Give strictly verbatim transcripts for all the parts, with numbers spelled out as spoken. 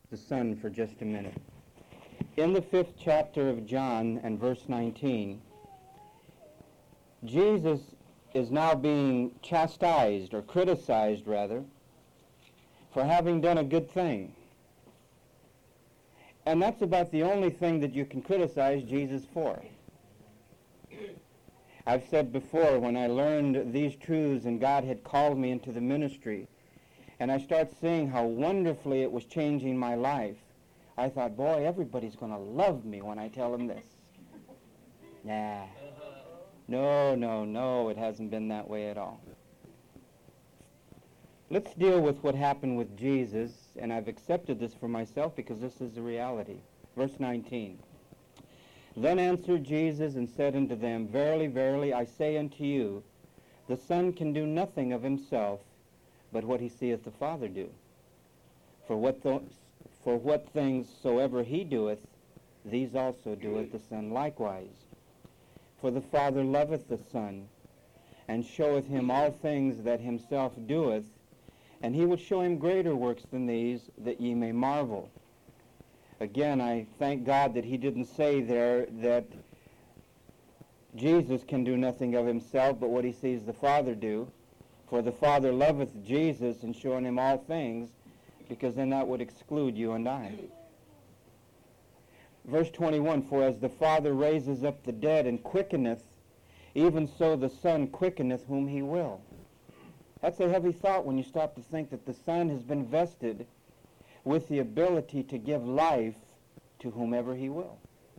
the Son for just a minute. In the fifth chapter of John and verse nineteen, Jesus is now being chastised, or criticized rather, for having done a good thing. And that's about the only thing that you can criticize Jesus for. I've said before, when I learned these truths and God had called me into the ministry, and I started seeing how wonderfully it was changing my life, I thought, boy, everybody's going to love me when I tell them this. Nah. No, no, no, it hasn't been that way at all. Let's deal with what happened with Jesus, and I've accepted this for myself because this is the reality. Verse nineteen. Then answered Jesus and said unto them, Verily, verily, I say unto you, the Son can do nothing of himself, but what he seeth the Father do. For what, th- for what things soever he doeth, these also doeth the Son likewise. For the Father loveth the Son, and showeth him all things that himself doeth, and he will show him greater works than these, that ye may marvel. Again, I thank God that he didn't say there that Jesus can do nothing of himself, but what he sees the Father do. For the Father loveth Jesus and showing him all things, because then that would exclude you and I. Verse twenty-one, For as the Father raises up the dead and quickeneth, even so the Son quickeneth whom he will. That's a heavy thought when you stop to think that the Son has been vested with the ability to give life to whomever he will.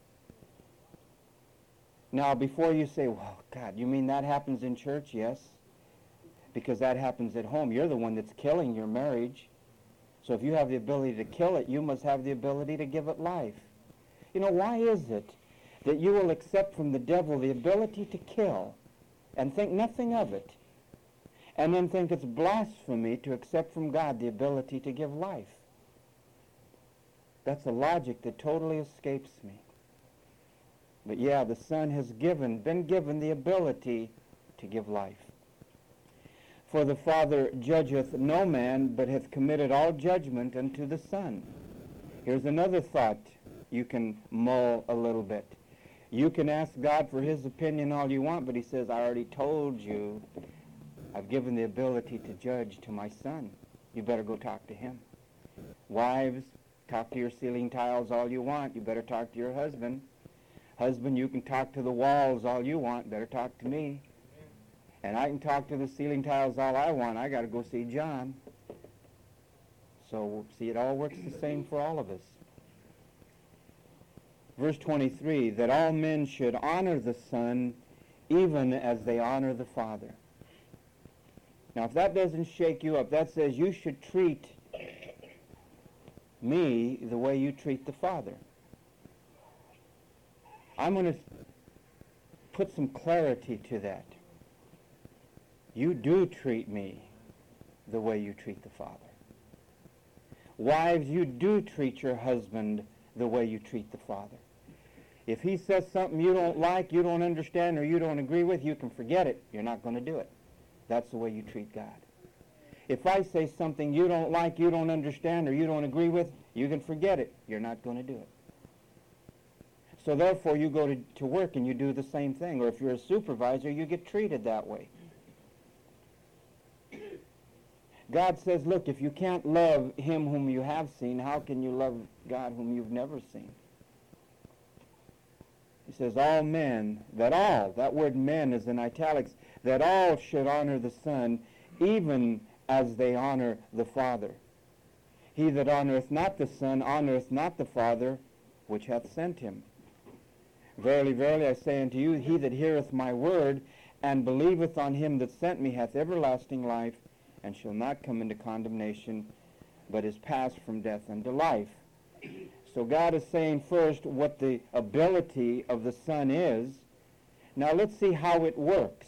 Now, before you say, well, God, you mean that happens in church? Yes, because that happens at home. You're the one that's killing your marriage. So if you have the ability to kill it, you must have the ability to give it life. You know, why is it that you will accept from the devil the ability to kill and think nothing of it, and then think it's blasphemy to accept from God the ability to give life? That's a logic that totally escapes me. But yeah, the Son has given, been given the ability to give life. For the Father judgeth no man, but hath committed all judgment unto the Son. Here's another thought you can mull a little bit. You can ask God for his opinion all you want, but he says, I already told you, I've given the ability to judge to my Son. You better go talk to him. Wives, talk to your ceiling tiles all you want. You better talk to your husband. Husband, you can talk to the walls all you want. Better talk to me. And I can talk to the ceiling tiles all I want. I got to go see John. So, see, it all works the same for all of us. Verse twenty-three, that all men should honor the Son even as they honor the Father. Now, if that doesn't shake you up, that says you should treat me the way you treat the Father. I'm going to put some clarity to that. You do treat me the way you treat the Father. Wives, you do treat your husband the way you treat the Father. If he says something you don't like, you don't understand, or you don't agree with, you can forget it. You're not going to do it. That's the way you treat God. If I say something you don't like, you don't understand, or you don't agree with, you can forget it. You're not going to do it. So therefore, you go to, to work and you do the same thing. Or if you're a supervisor, you get treated that way. God says, look, if you can't love him whom you have seen, how can you love God whom you've never seen? He says, all men, that all, that word men is in italics, that all should honor the Son, even as they honor the Father. He that honoreth not the Son honoreth not the Father, which hath sent him. Verily, verily, I say unto you, he that heareth my word, and believeth on him that sent me, hath everlasting life, and shall not come into condemnation, but is passed from death unto life. So God is saying first what the ability of the Son is. Now let's see how it works.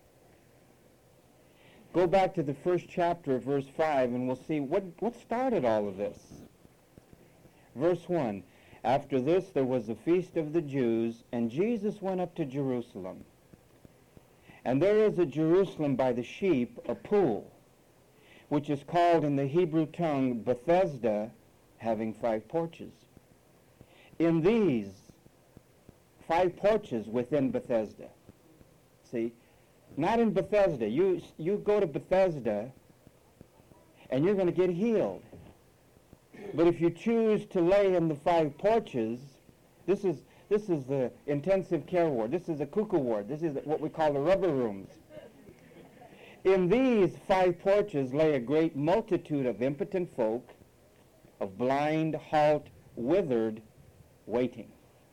Go back to the first chapter of verse five, and we'll see what, what started all of this. Verse one, after this there was a feast of the Jews, and Jesus went up to Jerusalem. And there is at Jerusalem by the sheep a pool, which is called in the Hebrew tongue Bethesda, having five porches. In these five porches within Bethesda, see, not in Bethesda. You, you go to Bethesda and you're going to get healed. But if you choose to lay in the five porches, this is, this is the intensive care ward. This is a cuckoo ward. This is what we call the rubber rooms. In these five porches lay a great multitude of impotent folk, of blind, halt, withered, waiting.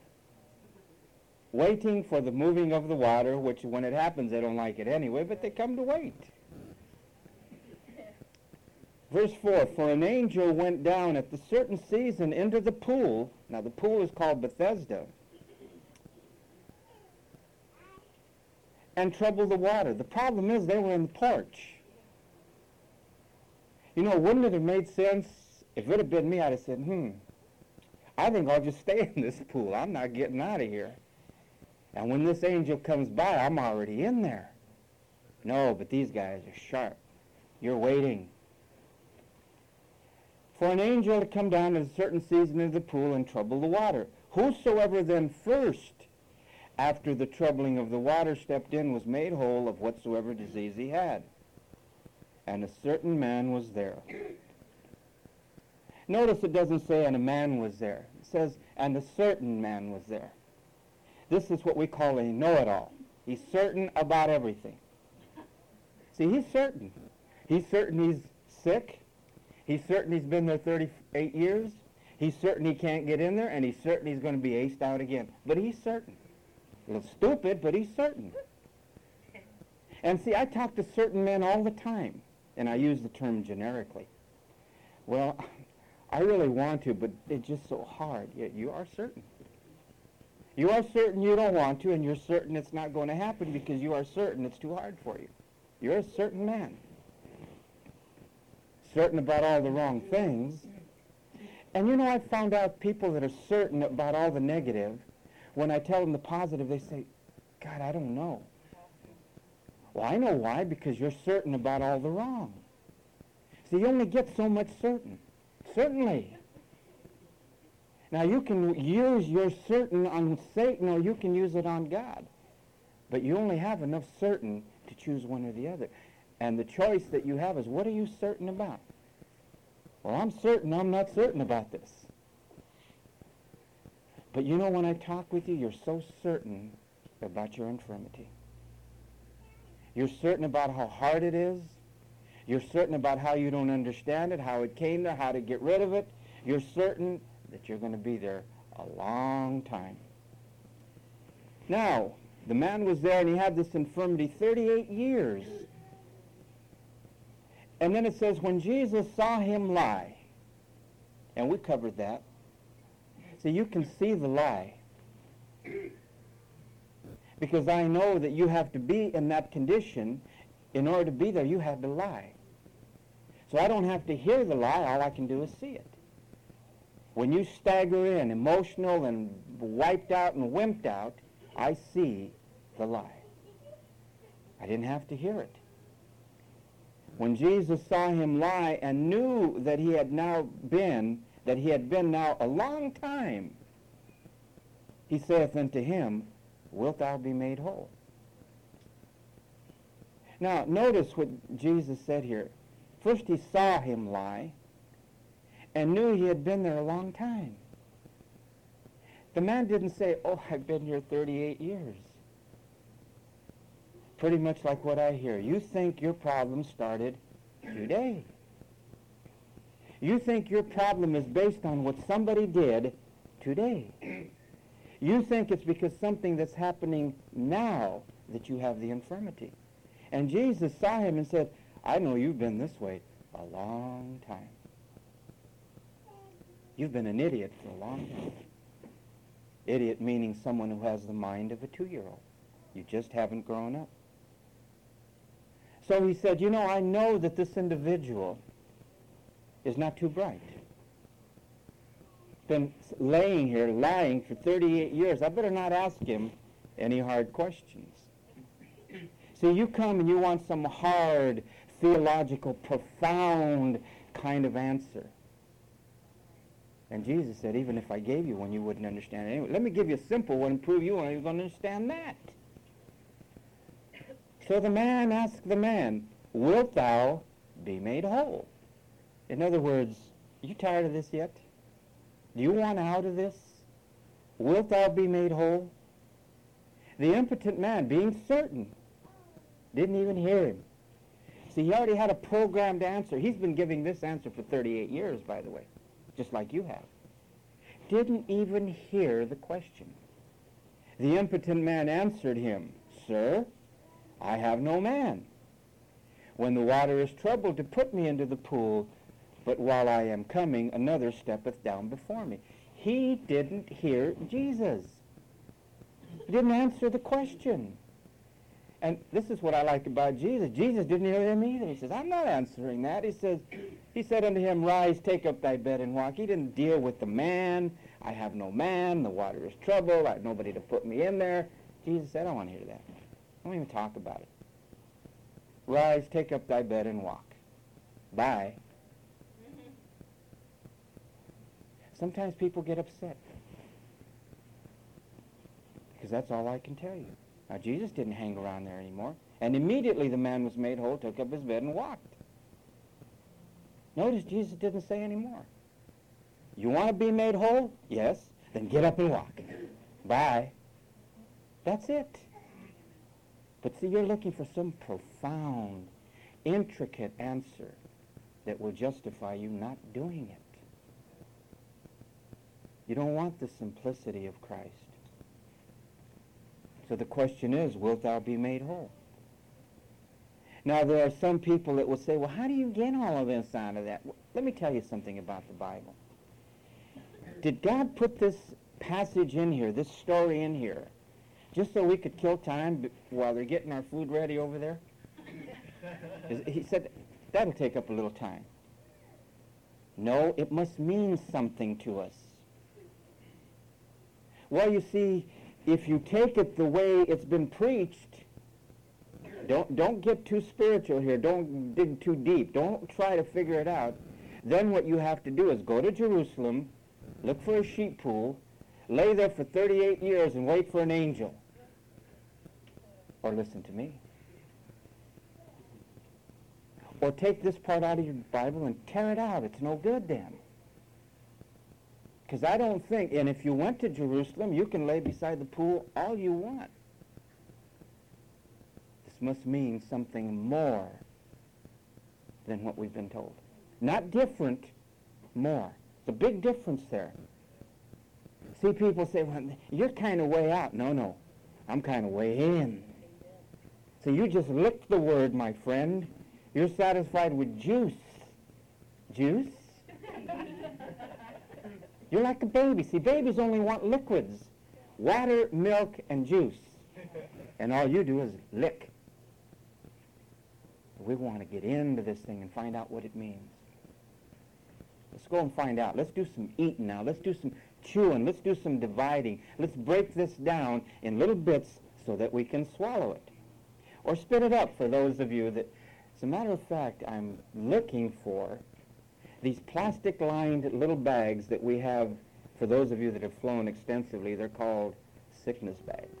Waiting for the moving of the water, which when it happens, they don't like it anyway, but they come to wait. Verse four, for an angel went down at the certain season into the pool. Now the pool is called Bethesda. And troubled the water. The problem is they were in the porch. You know, wouldn't it have made sense? If it would have been me, I'd have said, hmm, I think I'll just stay in this pool. I'm not getting out of here. And when this angel comes by, I'm already in there. No, but these guys are sharp. You're waiting. For an angel to come down at a certain season into the pool and trouble the water. Whosoever then first, after the troubling of the water, stepped in, was made whole of whatsoever disease he had. And a certain man was there. Notice it doesn't say, and a man was there. It says, and a certain man was there. This is what we call a know-it-all. He's certain about everything. See, he's certain. He's certain he's sick. He's certain he's been there thirty-eight years. He's certain he can't get in there, and he's certain he's going to be aced out again. But he's certain. A little stupid, but he's certain. And see, I talk to certain men all the time, and I use the term generically. Well, I really want to, but it's just so hard. Yet you are certain. You are certain you don't want to, and you're certain it's not going to happen because you are certain it's too hard for you. You're a certain man. Certain about all the wrong things. And you know, I've found out people that are certain about all the negative, when I tell them the positive, they say, God, I don't know. Well, I know why, because you're certain about all the wrong. So you only get so much certain. Certainly. Now, you can use your certain on Satan, or you can use it on God. But you only have enough certain to choose one or the other. And the choice that you have is, what are you certain about? Well, I'm certain I'm not certain about this. But you know, when I talk with you, you're so certain about your infirmity. You're certain about how hard it is. You're certain about how you don't understand it, how it came there, how to get rid of it. You're certain that you're going to be there a long time. Now, the man was there and he had this infirmity thirty-eight years. And then it says, when Jesus saw him lie, and we covered that. So you can see the lie. Because I know that you have to be in that condition. In order to be there, you had to lie. So I don't have to hear the lie. All I can do is see it. When you stagger in, emotional and wiped out and wimped out, I see the lie. I didn't have to hear it. When Jesus saw him lie and knew that he had now been, that he had been now a long time, he saith unto him, wilt thou be made whole? Now, notice what Jesus said here. First he saw him lie and knew he had been there a long time. The man didn't say, oh, I've been here thirty-eight years. Pretty much like what I hear. You think your problem started today. You think your problem is based on what somebody did today. You think it's because something that's happening now that you have the infirmity. And Jesus saw him and said, I know you've been this way a long time. You've been an idiot for a long time. Idiot meaning someone who has the mind of a two-year-old. You just haven't grown up. So he said, you know, I know that this individual is not too bright. Been laying here, lying for thirty-eight years. I better not ask him any hard questions. See, you come and you want some hard, theological, profound kind of answer. And Jesus said, even if I gave you one, you wouldn't understand it anyway. Let me give you a simple one and prove you won't even understand that. So the man asked the man, wilt thou be made whole? In other words, are you tired of this yet? Do you want out of this? Wilt thou be made whole? The impotent man, being certain, didn't even hear him. See, he already had a programmed answer. He's been giving this answer for thirty-eight years, by the way, just like you have. Didn't even hear the question. The impotent man answered him, Sir, I have no man, when the water is troubled, to put me into the pool, but while I am coming, another steppeth down before me. He didn't hear Jesus. He didn't answer the question. And this is what I like about Jesus. Jesus didn't hear him either. He says, I'm not answering that. He says, he said unto him, Rise, take up thy bed and walk. He didn't deal with the man. I have no man. The water is troubled. I have nobody to put me in there. Jesus said, I don't want to hear that. I don't even talk about it. Rise, take up thy bed and walk. Bye. Sometimes people get upset, because that's all I can tell you. Now, Jesus didn't hang around there anymore. And immediately the man was made whole, took up his bed, and walked. Notice Jesus didn't say any more. You want to be made whole? Yes. Then get up and walk. Bye. That's it. But see, you're looking for some profound, intricate answer that will justify you not doing it. You don't want the simplicity of Christ. So the question is, wilt thou be made whole? Now, there are some people that will say, well, how do you get all of this out of that? Well, let me tell you something about the Bible. Did God put this passage in here, this story in here, just so we could kill time while they're getting our food ready over there? He said, that'll take up a little time. No, it must mean something to us. Well, you see, if you take it the way it's been preached, don't, don't get too spiritual here. Don't dig too deep. Don't try to figure it out. Then what you have to do is go to Jerusalem, look for a sheep pool, lay there for thirty-eight years and wait for an angel. Or listen to me. Or take this part out of your Bible and tear it out. It's no good then. Because I don't think, and if you went to Jerusalem, you can lay beside the pool all you want. This must mean something more than what we've been told. Not different, more. It's a big difference there. See, people say, well, you're kind of way out. No, no, I'm kind of way in. So you just licked the word, my friend. You're satisfied with juice. Juice? You're like a baby. See, babies only want liquids. Water, milk, and juice. And all you do is lick. We want to get into this thing and find out what it means. Let's go and find out. Let's do some eating now. Let's do some chewing. Let's do some dividing. Let's break this down in little bits so that we can swallow it. Or spit it up for those of you that, as a matter of fact, I'm looking for these plastic-lined little bags that we have, for those of you that have flown extensively, they're called sickness bags.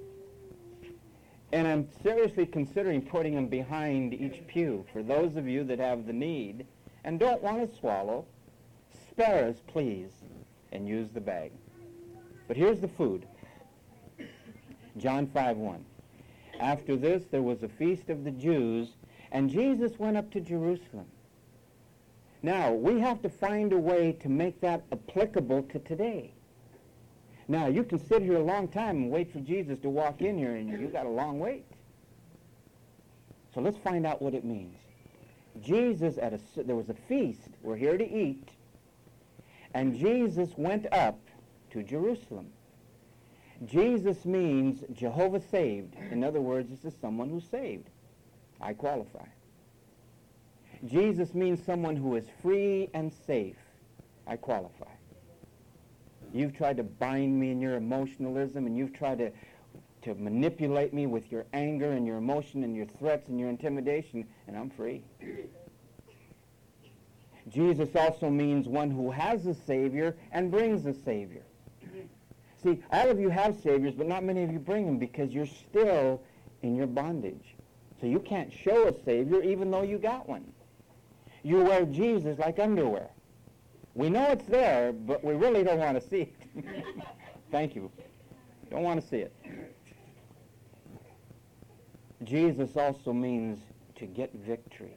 And I'm seriously considering putting them behind each pew for those of you that have the need and don't want to swallow. Spare us, please, and use the bag. But here's the food. John five one. After this there was a feast of the Jews, and Jesus went up to Jerusalem. Now, we have to find a way to make that applicable to today. Now, you can sit here a long time and wait for Jesus to walk in here, and you've got a long wait. So let's find out what it means. Jesus, at a, there was a feast. We're here to eat. And Jesus went up to Jerusalem. Jesus means Jehovah saved. In other words, this is someone who's saved. I qualify. Jesus means someone who is free and safe. I qualify. You've tried to bind me in your emotionalism, and you've tried to, to manipulate me with your anger and your emotion and your threats and your intimidation, and I'm free. Jesus also means one who has a Savior and brings a Savior. See, all of you have Saviors, but not many of you bring them because you're still in your bondage. So you can't show a Savior even though you got one. You wear Jesus like underwear. We know it's there, but we really don't want to see it. Thank you. Don't want to see it. Jesus also means to get victory.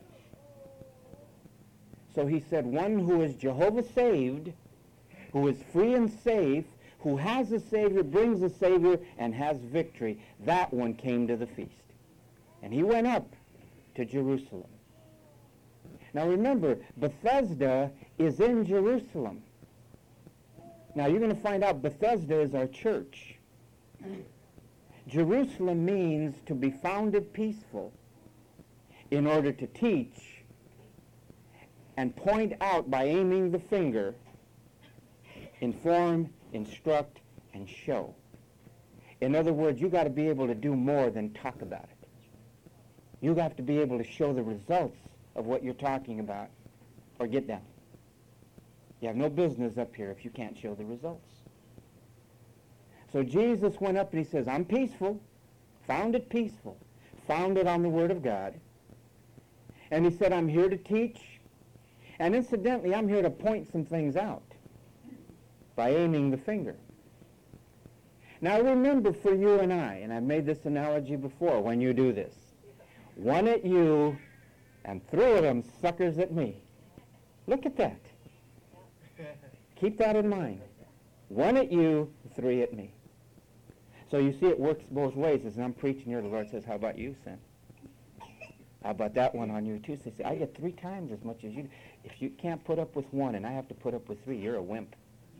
So he said, one who is Jehovah saved, who is free and safe, who has a Savior, brings a Savior, and has victory. That one came to the feast. And he went up to Jerusalem. Now remember, Bethesda is in Jerusalem. Now you're going to find out Bethesda is our church. Jerusalem means to be founded peaceful in order to teach and point out by aiming the finger, inform, instruct, and show. In other words, you got to be able to do more than talk about it. You have to be able to show the results of what you're talking about, or get down. You have no business up here if you can't show the results. So Jesus went up and he says, I'm peaceful, found it peaceful, founded on the Word of God. And he said, I'm here to teach. And incidentally, I'm here to point some things out by aiming the finger. Now remember, for you and I, and I've made this analogy before, when you do this, one at you and three of them suckers at me. Look at that. Keep that in mind. One at you, three at me. So you see it works both ways. As I'm preaching here, the Lord says, how about you, son? How about that one on you too? So say, I get three times as much as you do. If you can't put up with one and I have to put up with three, you're a wimp.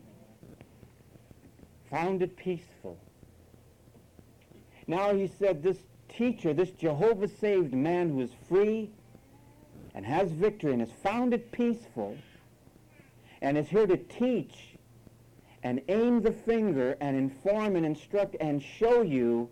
Found it peaceful. Now he said, this teacher, this Jehovah-saved man who is free and has victory and has found it peaceful and is here to teach and aim the finger and inform and instruct and show you.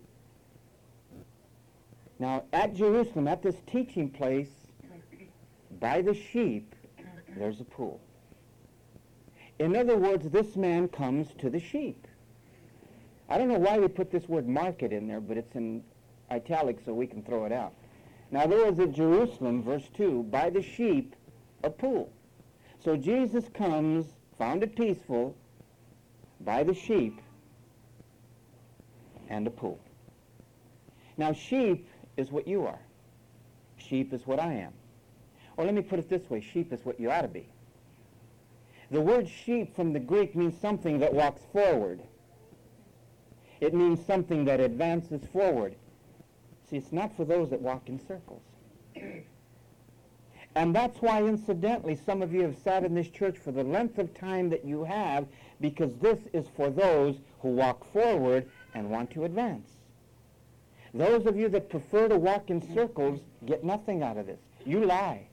Now at Jerusalem, at this teaching place, by the sheep, there's a pool. In other words, this man comes to the sheep. I don't know why we put this word market in there, but it's in italics so we can throw it out. Now there was at Jerusalem, verse two, by the sheep, a pool. So Jesus comes, found it peaceful, by the sheep, and a pool. Now sheep is what you are. Sheep is what I am. Or let me put it this way, sheep is what you ought to be. The word sheep from the Greek means something that walks forward. It means something that advances forward. See, it's not for those that walk in circles. And that's why, incidentally, some of you have sat in this church for the length of time that you have, because this is for those who walk forward and want to advance. Those of you that prefer to walk in circles get nothing out of this. You lie.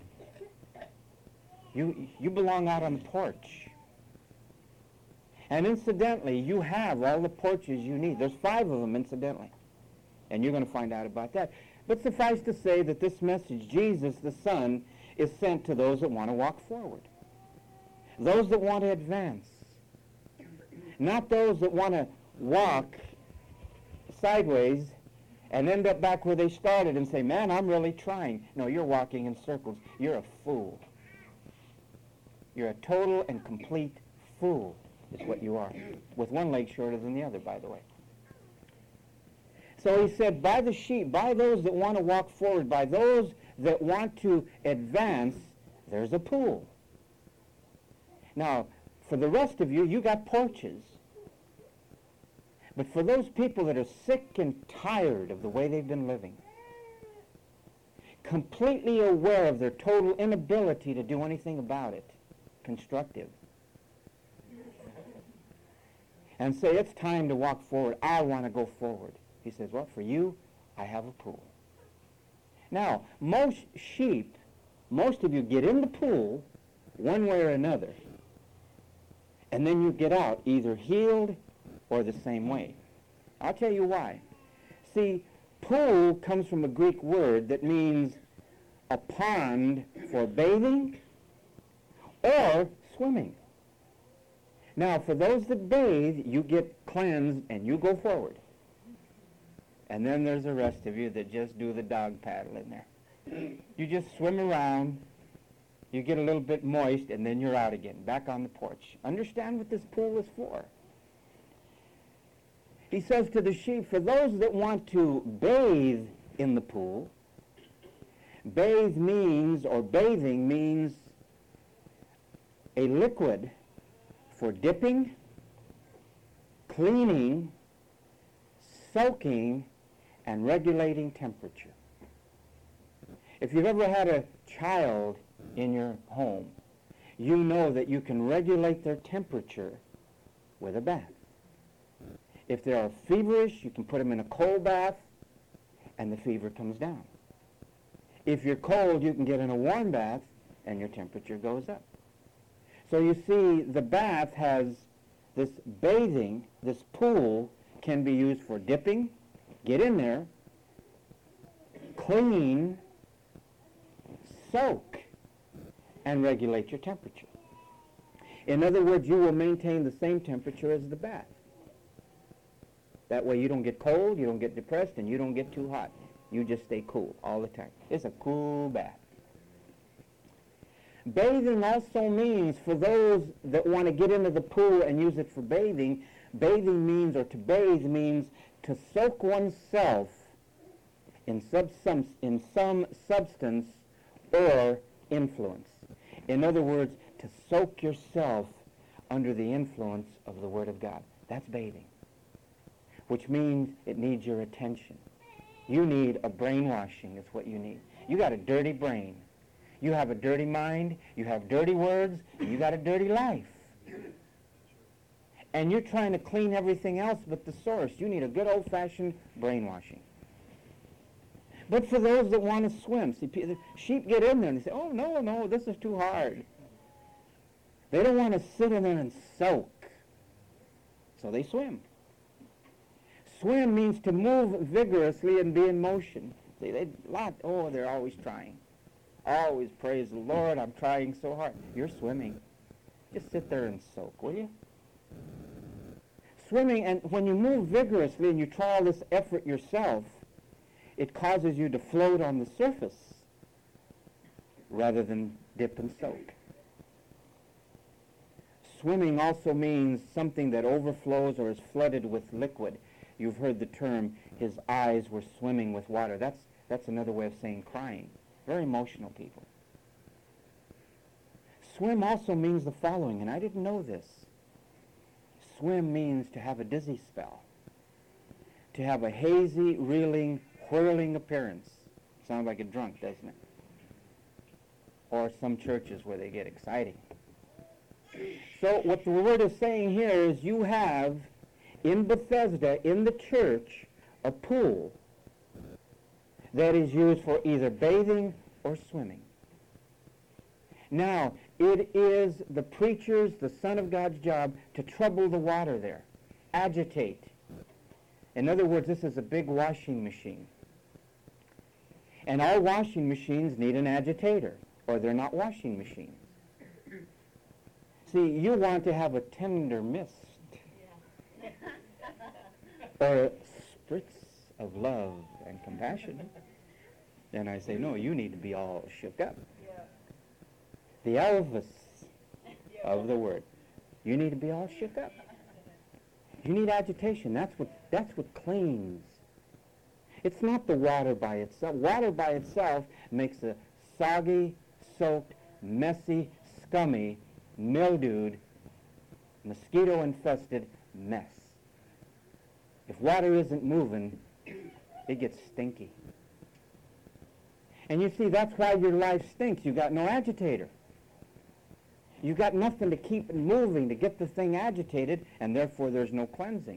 You, you belong out on the porch. And incidentally, you have all the porches you need. There's five of them, incidentally. And you're going to find out about that. But suffice to say that this message, Jesus the Son, is sent to those that want to walk forward. Those that want to advance. Not those that want to walk sideways and end up back where they started and say, man, I'm really trying. No, you're walking in circles. You're a fool. You're a total and complete fool is what you are. With one leg shorter than the other, by the way. So he said, by the sheep, by those that want to walk forward, by those that want to advance, there's a pool. Now, for the rest of you, you got porches. But for those people that are sick and tired of the way they've been living, completely aware of their total inability to do anything about it, constructive, and say, it's time to walk forward, I want to go forward. He says, well, for you, I have a pool. Now, most sheep, most of you get in the pool one way or another, and then you get out either healed or the same way. I'll tell you why. See, pool comes from a Greek word that means a pond for bathing or swimming. Now, for those that bathe, you get cleansed and you go forward. And then there's the rest of you that just do the dog paddle in there. You just swim around, you get a little bit moist, and then you're out again, back on the porch. Understand what this pool is for. He says to the sheep, for those that want to bathe in the pool, bathe means, or bathing means a liquid for dipping, cleaning, soaking, and regulating temperature. If you've ever had a child in your home, you know that you can regulate their temperature with a bath. If they are feverish, you can put them in a cold bath, and the fever comes down. If you're cold, you can get in a warm bath, and your temperature goes up. So you see, the bath has this bathing, this pool can be used for dipping, get in there, clean, soak, and regulate your temperature. In other words, you will maintain the same temperature as the bath. That way you don't get cold, you don't get depressed, and you don't get too hot. You just stay cool all the time. It's a cool bath. Bathing also means, for those that want to get into the pool and use it for bathing, bathing means, or to bathe means, to soak oneself in, sub- some, in some substance or influence. In other words, to soak yourself under the influence of the Word of God. That's bathing, which means it needs your attention. You need a brainwashing is what you need. You got a dirty brain. You have a dirty mind, you have dirty words, and you got a dirty life. And you're trying to clean everything else but the source. You need a good old-fashioned brainwashing. But for those that want to swim, see, the sheep get in there and they say, oh, no, no, this is too hard. They don't want to sit in there and soak. So they swim. Swim means to move vigorously and be in motion. See, they lot, oh, they're always trying. Always praise the Lord, I'm trying so hard. You're swimming. Just sit there and soak, will you? Swimming, and when you move vigorously and you try all this effort yourself, it causes you to float on the surface rather than dip and soak. Swimming also means something that overflows or is flooded with liquid. You've heard the term, his eyes were swimming with water. That's, that's another way of saying crying. Very emotional people. Swim also means the following, and I didn't know this. Swim means to have a dizzy spell, to have a hazy, reeling, whirling appearance. Sounds like a drunk, doesn't it? Or some churches where they get exciting. So what the word is saying here is you have in Bethesda, in the church, a pool that is used for either bathing or swimming. Now, it is the preacher's, the Son of God's job to trouble the water there, agitate. In other words, this is a big washing machine. And all washing machines need an agitator, or they're not washing machines. See, you want to have a tender mist, yeah. or spritz of love and compassion. Then I say, no, you need to be all shook up. Yeah. The Elvis of the word. You need to be all shook up. You need agitation. That's what, that's what cleans. It's not the water by itself. Water by itself makes a soggy, soaked, messy, scummy, mildewed, mosquito-infested mess. If water isn't moving, it gets stinky. And you see, that's why your life stinks. You got no agitator. You got nothing to keep it moving, to get the thing agitated, and therefore there's no cleansing.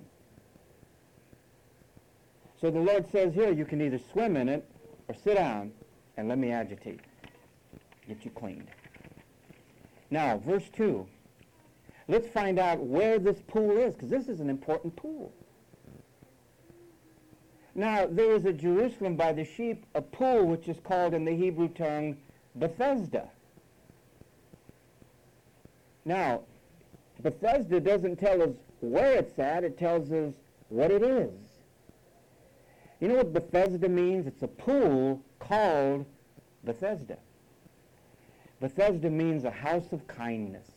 So the Lord says here, you can either swim in it or sit down and let me agitate, get you cleaned. Now, verse two. Let's find out where this pool is, because this is an important pool. Now, there is at Jerusalem by the sheep a pool which is called in the Hebrew tongue Bethesda. Now, Bethesda doesn't tell us where it's at, it tells us what it is. You know what Bethesda means? It's a pool called Bethesda. Bethesda means a house of kindness,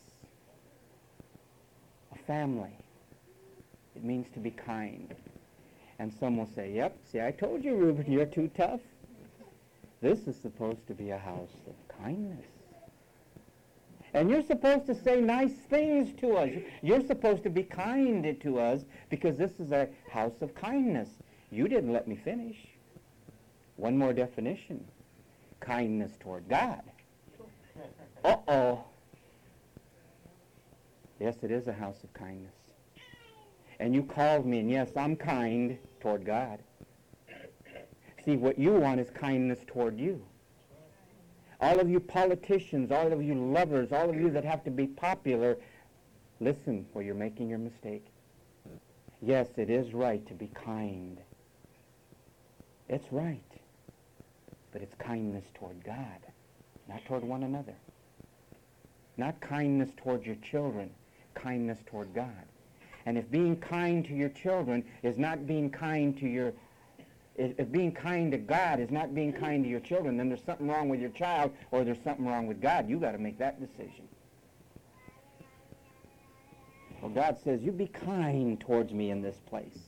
a family. It means to be kind. And some will say, yep, see, I told you, Reuben, you're too tough. This is supposed to be a house of kindness. And you're supposed to say nice things to us. You're supposed to be kind to us because this is a house of kindness. You didn't let me finish. One more definition. Kindness toward God. Uh-oh. Yes, it is a house of kindness. And you called me, and yes, I'm kind toward God. See, what you want is kindness toward you. All of you politicians, all of you lovers, all of you that have to be popular, listen where you're making your mistake. Yes, it is right to be kind. It's right. But it's kindness toward God, not toward one another. Not kindness toward your children, kindness toward God. And if being kind to your children is not being kind to your, if, if being kind to God is not being kind to your children, then there's something wrong with your child or there's something wrong with God. You've got to make that decision. Well, God says, you be kind towards me in this place.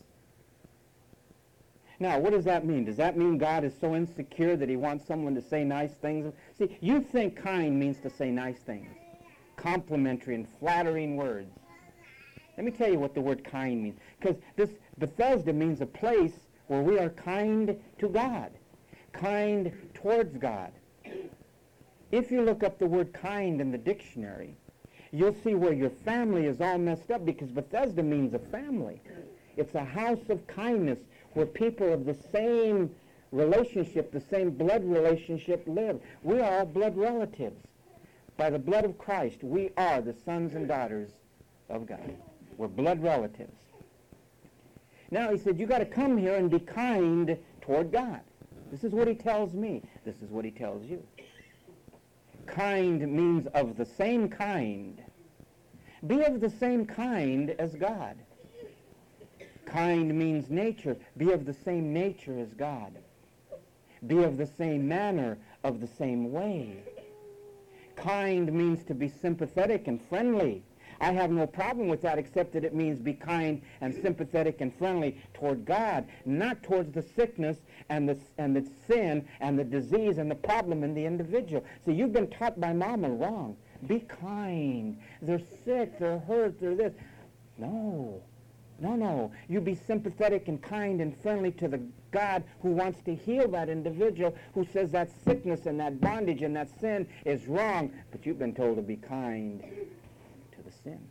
Now, what does that mean? Does that mean God is so insecure that he wants someone to say nice things? See, you think kind means to say nice things, complimentary and flattering words. Let me tell you what the word kind means. Because this Bethesda means a place where we are kind to God, kind towards God. If you look up the word kind in the dictionary, you'll see where your family is all messed up because Bethesda means a family. It's a house of kindness where people of the same relationship, the same blood relationship live. We are all blood relatives. By the blood of Christ, we are the sons and daughters of God. We're blood relatives. Now he said, you got to come here and be kind toward God. This is what he tells me. This is what he tells you. Kind means of the same kind. Be of the same kind as God. Kind means nature. Be of the same nature as God. Be of the same manner, of the same way. Kind means to be sympathetic and friendly. I have no problem with that except that it means be kind and sympathetic and friendly toward God, not towards the sickness and the, and the sin and the disease and the problem in the individual. See, you've been taught by mama wrong. Be kind. They're sick, they're hurt, they're this. No. No, no. You be sympathetic and kind and friendly to the God who wants to heal that individual, who says that sickness and that bondage and that sin is wrong, but you've been told to be kind to the sin.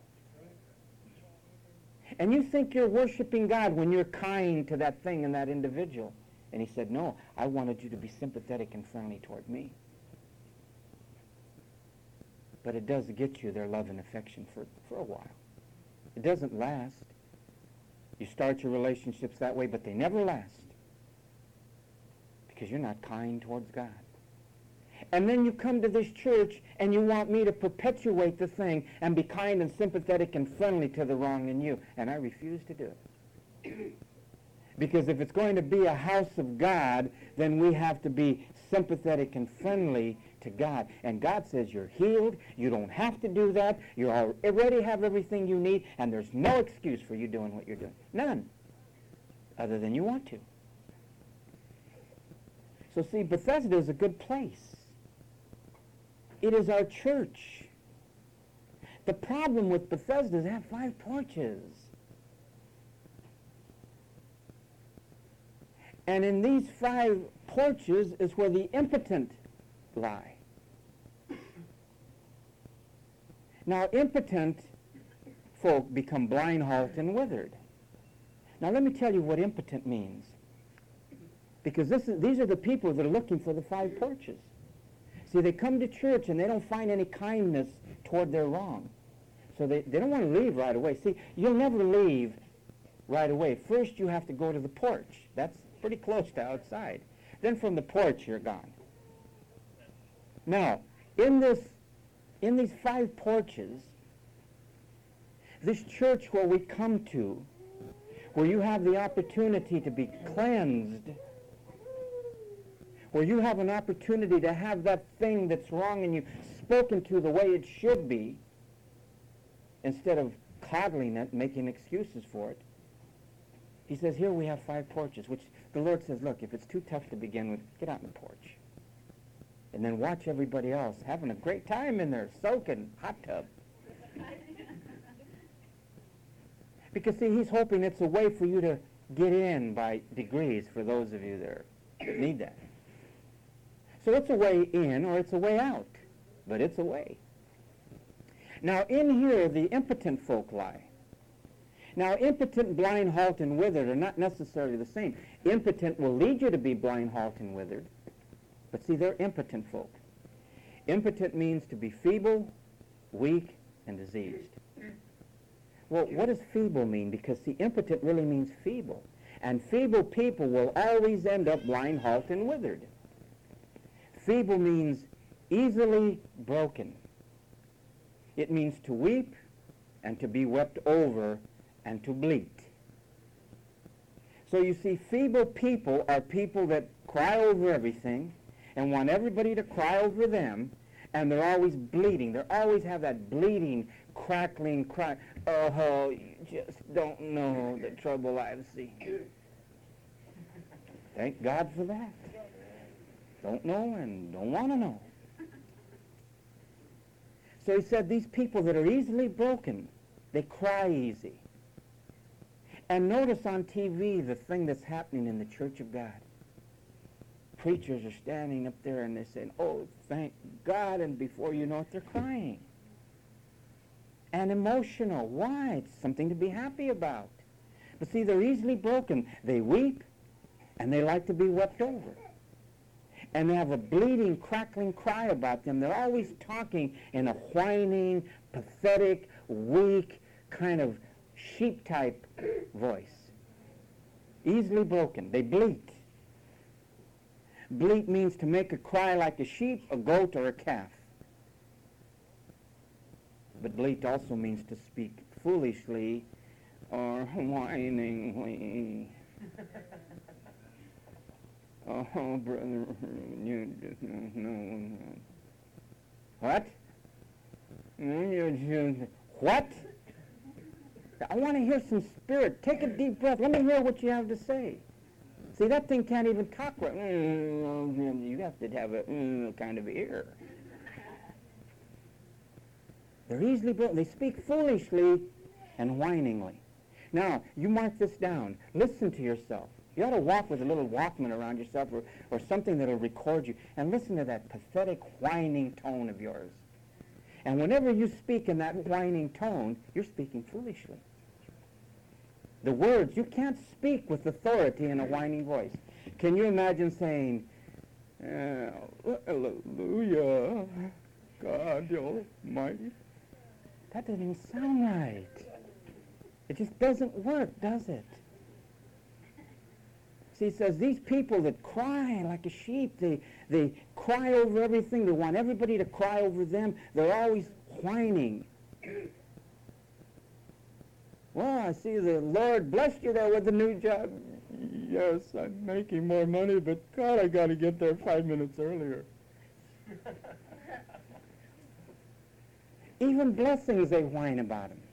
And you think you're worshiping God when you're kind to that thing and that individual. And he said, no, I wanted you to be sympathetic and friendly toward me. But it does get you their love and affection for, for a while. It doesn't last. You start your relationships that way, but they never last because you're not kind towards God. And then you come to this church and you want me to perpetuate the thing and be kind and sympathetic and friendly to the wrong in you. And I refuse to do it. Because if it's going to be a house of God, then we have to be sympathetic and friendly to God. And God says you're healed. You don't have to do that. You already have everything you need, and there's no excuse for you doing what you're doing. None. Other than you want to. So see, Bethesda is a good place. It is our church. The problem with Bethesda is they have five porches. And in these five porches is where the impotent lie. Now, impotent folk become blind, halt, and withered. Now, let me tell you what impotent means. Because this is, these are the people that are looking for the five porches. See, they come to church and they don't find any kindness toward their wrong. So they, they don't want to leave right away. See, you'll never leave right away. First, you have to go to the porch. That's pretty close to outside. Then from the porch, you're gone. Now, in this, in these five porches, This church where we come to, where you have the opportunity to be cleansed, where you have an opportunity to have that thing that's wrong in you spoken to the way it should be, instead of coddling it, making excuses for it. He says, here we have five porches, which the Lord says, look, if it's too tough to begin with, get out on the porch. And then watch everybody else having a great time in there, soaking, hot tub. Because, see, he's hoping it's a way for you to get in by degrees for those of you there that need that. So it's a way in or it's a way out, but it's a way. Now, in here, the impotent folk lie. Now, impotent, blind, halt, and withered are not necessarily the same. Impotent will lead you to be blind, halt, and withered. But see, they're impotent folk. Impotent means to be feeble, weak, and diseased. Well, what does feeble mean? Because, see, impotent really means feeble. And feeble people will always end up blind, halt, and withered. Feeble means easily broken. It means to weep and to be wept over and to bleat. So you see, feeble people are people that cry over everything and want everybody to cry over them, and they're always bleeding. They always have that bleeding, crackling cry. Oh, you just don't know the trouble I've seen. Thank God for that. Don't know and don't want to know. So he said these people that are easily broken, they cry easy. And notice on T V the thing that's happening in the Church of God. Preachers are standing up there and they're saying, oh, thank God, and before you know it, they're crying. And emotional. Why? It's something to be happy about. But see, they're easily broken. They weep, and they like to be wept over. And they have a bleeding, crackling cry about them. They're always talking in a whining, pathetic, weak, kind of sheep-type voice. Easily broken. They bleat. Bleat means to make a cry like a sheep, a goat, or a calf. But bleat also means to speak foolishly or whiningly. Oh, brother, you just don't know. What? You just, what? I want to hear some spirit. Take a deep breath. Let me hear what you have to say. See, that thing can't even talk right. You have to have a mm, kind of ear. They're easily broken. They speak foolishly and whiningly. Now, you mark this down. Listen to yourself. You ought to walk with a little Walkman around yourself or, or something that will record you. And listen to that pathetic whining tone of yours. And whenever you speak in that whining tone, you're speaking foolishly. The words, you can't speak with authority in a whining voice. Can you imagine saying, hallelujah, God the Almighty? That doesn't even sound right. It just doesn't work, does it? See, it says these people that cry like a sheep, they, they cry over everything. They want everybody to cry over them. They're always whining. Well, I see the Lord blessed you there with a new job. Yes, I'm making more money, but God, I got to get there five minutes earlier. Even blessings, they whine about them.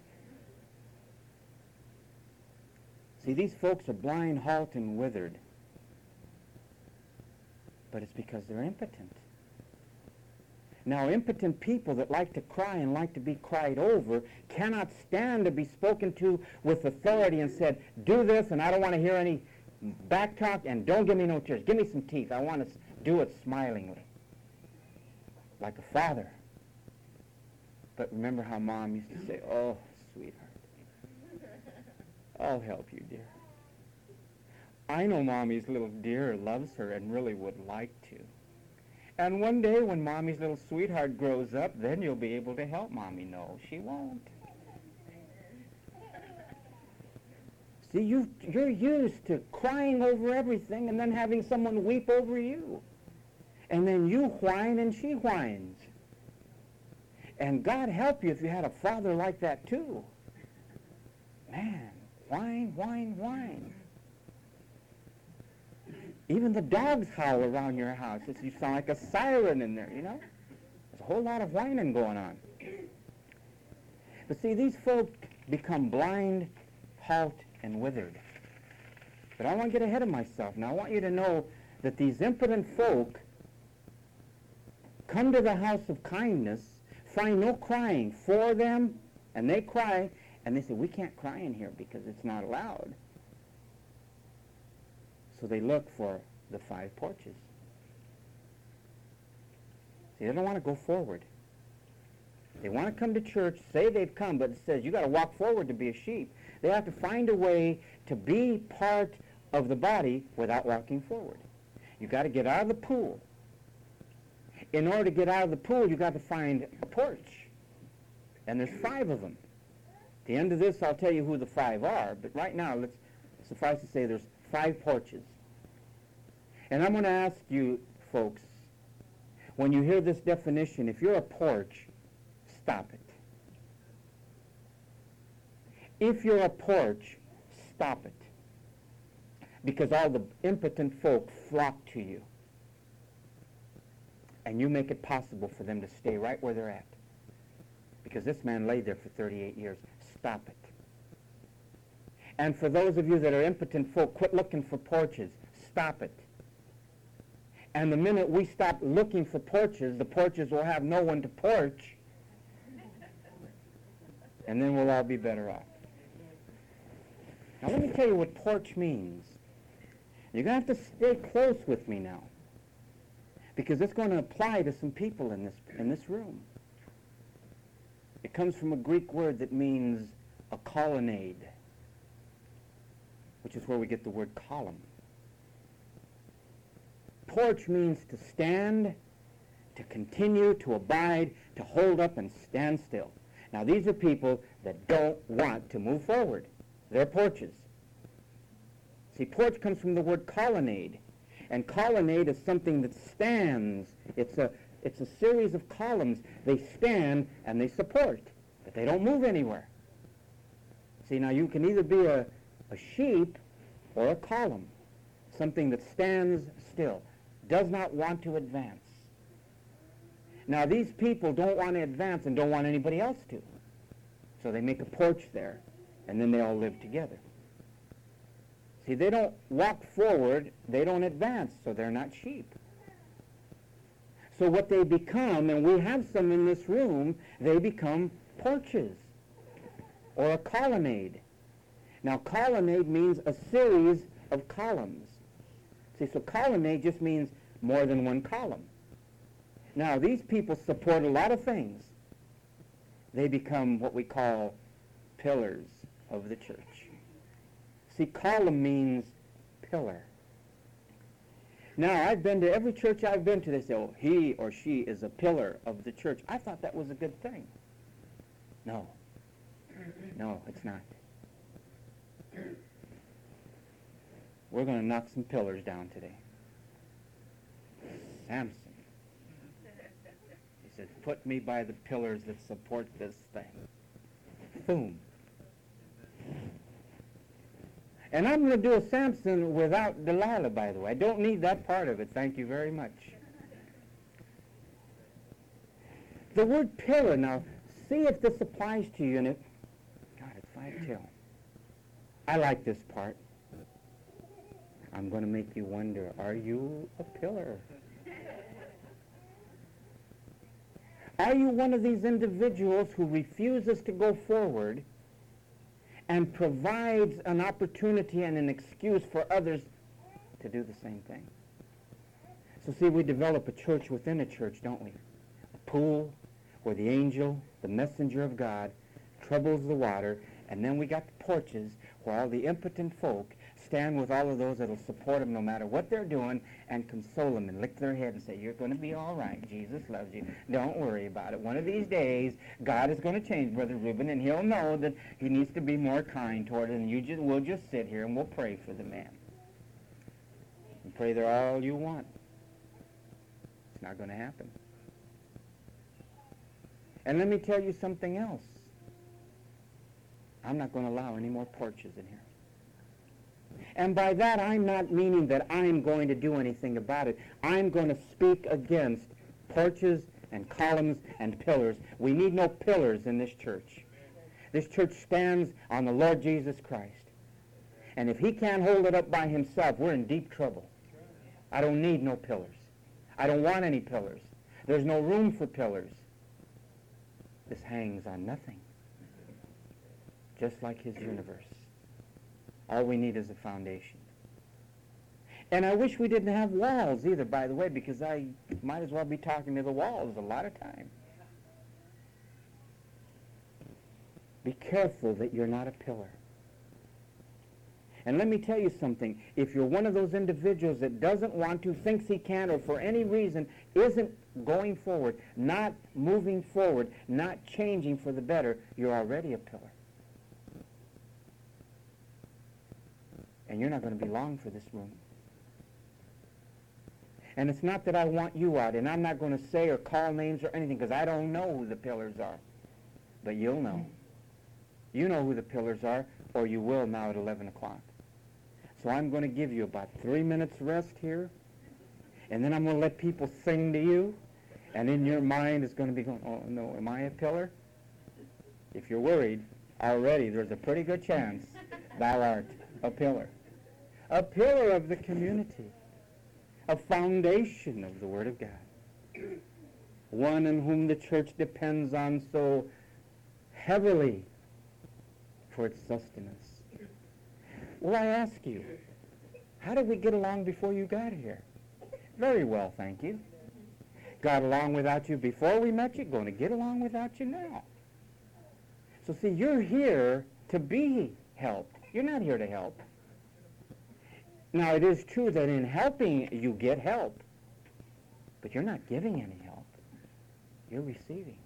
See, these folks are blind, halt, and withered. But it's because they're impotent. Now, impotent people that like to cry and like to be cried over cannot stand to be spoken to with authority and said, do this, and I don't want to hear any back talk, and don't give me no tears. Give me some teeth. I want to do it smilingly, like a father. But remember how Mom used to say, oh, sweetheart, I'll help you, dear. I know Mommy's little dear loves her and really would like to. And one day when Mommy's little sweetheart grows up, then you'll be able to help Mommy. No, she won't. See, you, you're used to crying over everything and then having someone weep over you. And then you whine and she whines. And God help you if you had a father like that too. Man, whine, whine, whine. Even the dogs howl around your house. It's, you sound like a siren in there, you know? There's a whole lot of whining going on. But see, these folk become blind, halt, and withered. But I want to get ahead of myself. Now, I want you to know that these impotent folk come to the house of kindness, find no crying for them, and they cry, and they say, we can't cry in here because it's not allowed. So they look for the five porches. See, they don't want to go forward. They want to come to church, say they've come, but it says you got to walk forward to be a sheep. They have to find a way to be part of the body without walking forward. You got to get out of the pool. In order to get out of the pool, you got to find a porch. And there's five of them. At the end of this, I'll tell you who the five are, but right now, let's suffice to say there's five porches. And I'm going to ask you, folks, when you hear this definition, if you're a porch, stop it. If you're a porch, stop it. Because all the impotent folk flock to you. And you make it possible for them to stay right where they're at. Because this man lay there for thirty-eight years. Stop it. And for those of you that are impotent folk, quit looking for porches. Stop it. And the minute we stop looking for porches, the porches will have no one to porch. And then we'll all be better off. Now let me tell you what porch means. You're going to have to stay close with me now. Because it's going to apply to some people in this, in this room. It comes from a Greek word that means a colonnade, which is where we get the word column. Porch means to stand, to continue, to abide, to hold up and stand still. Now these are people that don't want to move forward. They're porches. See, porch comes from the word colonnade. And colonnade is something that stands. It's a, it's a series of columns. They stand and they support, but they don't move anywhere. See, now you can either be a, a sheep or a column, something that stands still, does not want to advance. Now these people don't want to advance and don't want anybody else to. So they make a porch there, and then they all live together. See, they don't walk forward, they don't advance, so they're not sheep. So what they become, and we have some in this room, they become porches or a colonnade. Now colonnade means a series of columns. See, so colonnade just means more than one column. Now these people support a lot of things. They become what we call pillars of the church. See, column means pillar. Now, I've been to every church I've been to, they say, oh, he or she is a pillar of the church. I thought that was a good thing. No. No, it's not. We're going to knock some pillars down today. Samson. He said, put me by the pillars that support this thing. Boom. And I'm going to do a Samson without Delilah, by the way. I don't need that part of it. Thank you very much. The word pillar, now, see if this applies to you. And it, God, it's five till. I like this part. I'm going to make you wonder, are you a pillar? Are you one of these individuals who refuses to go forward and provides an opportunity and an excuse for others to do the same thing? So see, we develop a church within a church, don't we? A pool where the angel, the messenger of God, troubles the water, and then we got the porches where all the impotent folk stand with all of those that will support them no matter what they're doing and console them and lick their head and say, you're going to be all right. Jesus loves you. Don't worry about it. One of these days, God is going to change Brother Reuben, and he'll know that he needs to be more kind toward it, and you just, we'll just sit here and we'll pray for the man. And pray there all you want. It's not going to happen. And let me tell you something else. I'm not going to allow any more porches in here. And by that, I'm not meaning that I'm going to do anything about it. I'm going to speak against porches and columns and pillars. We need no pillars in this church. This church stands on the Lord Jesus Christ. And if he can't hold it up by himself, we're in deep trouble. I don't need no pillars. I don't want any pillars. There's no room for pillars. This hangs on nothing, just like his universe. All we need is a foundation. And I wish we didn't have walls either, by the way, because I might as well be talking to the walls a lot of time. Be careful that you're not a pillar. And let me tell you something. If you're one of those individuals that doesn't want to, thinks he can, or for any reason isn't going forward, not moving forward, not changing for the better, you're already a pillar. And you're not going to be long for this room. And it's not that I want you out, and I'm not going to say or call names or anything, because I don't know who the pillars are. But you'll know. You know who the pillars are, or you will now at eleven o'clock. So I'm going to give you about three minutes rest here, and then I'm going to let people sing to you, and in your mind it's going to be going, oh no, am I a pillar? If you're worried, already there's a pretty good chance thou art a pillar. A pillar of the community. A foundation of the Word of God. One in whom the church depends on so heavily for its sustenance. Well, I ask you, how did we get along before you got here? Very well, thank you. Got along without you before we met you, going to get along without you now. So see, you're here to be helped. You're not here to help. Now, it is true that in helping, you get help. But you're not giving any help. You're receiving.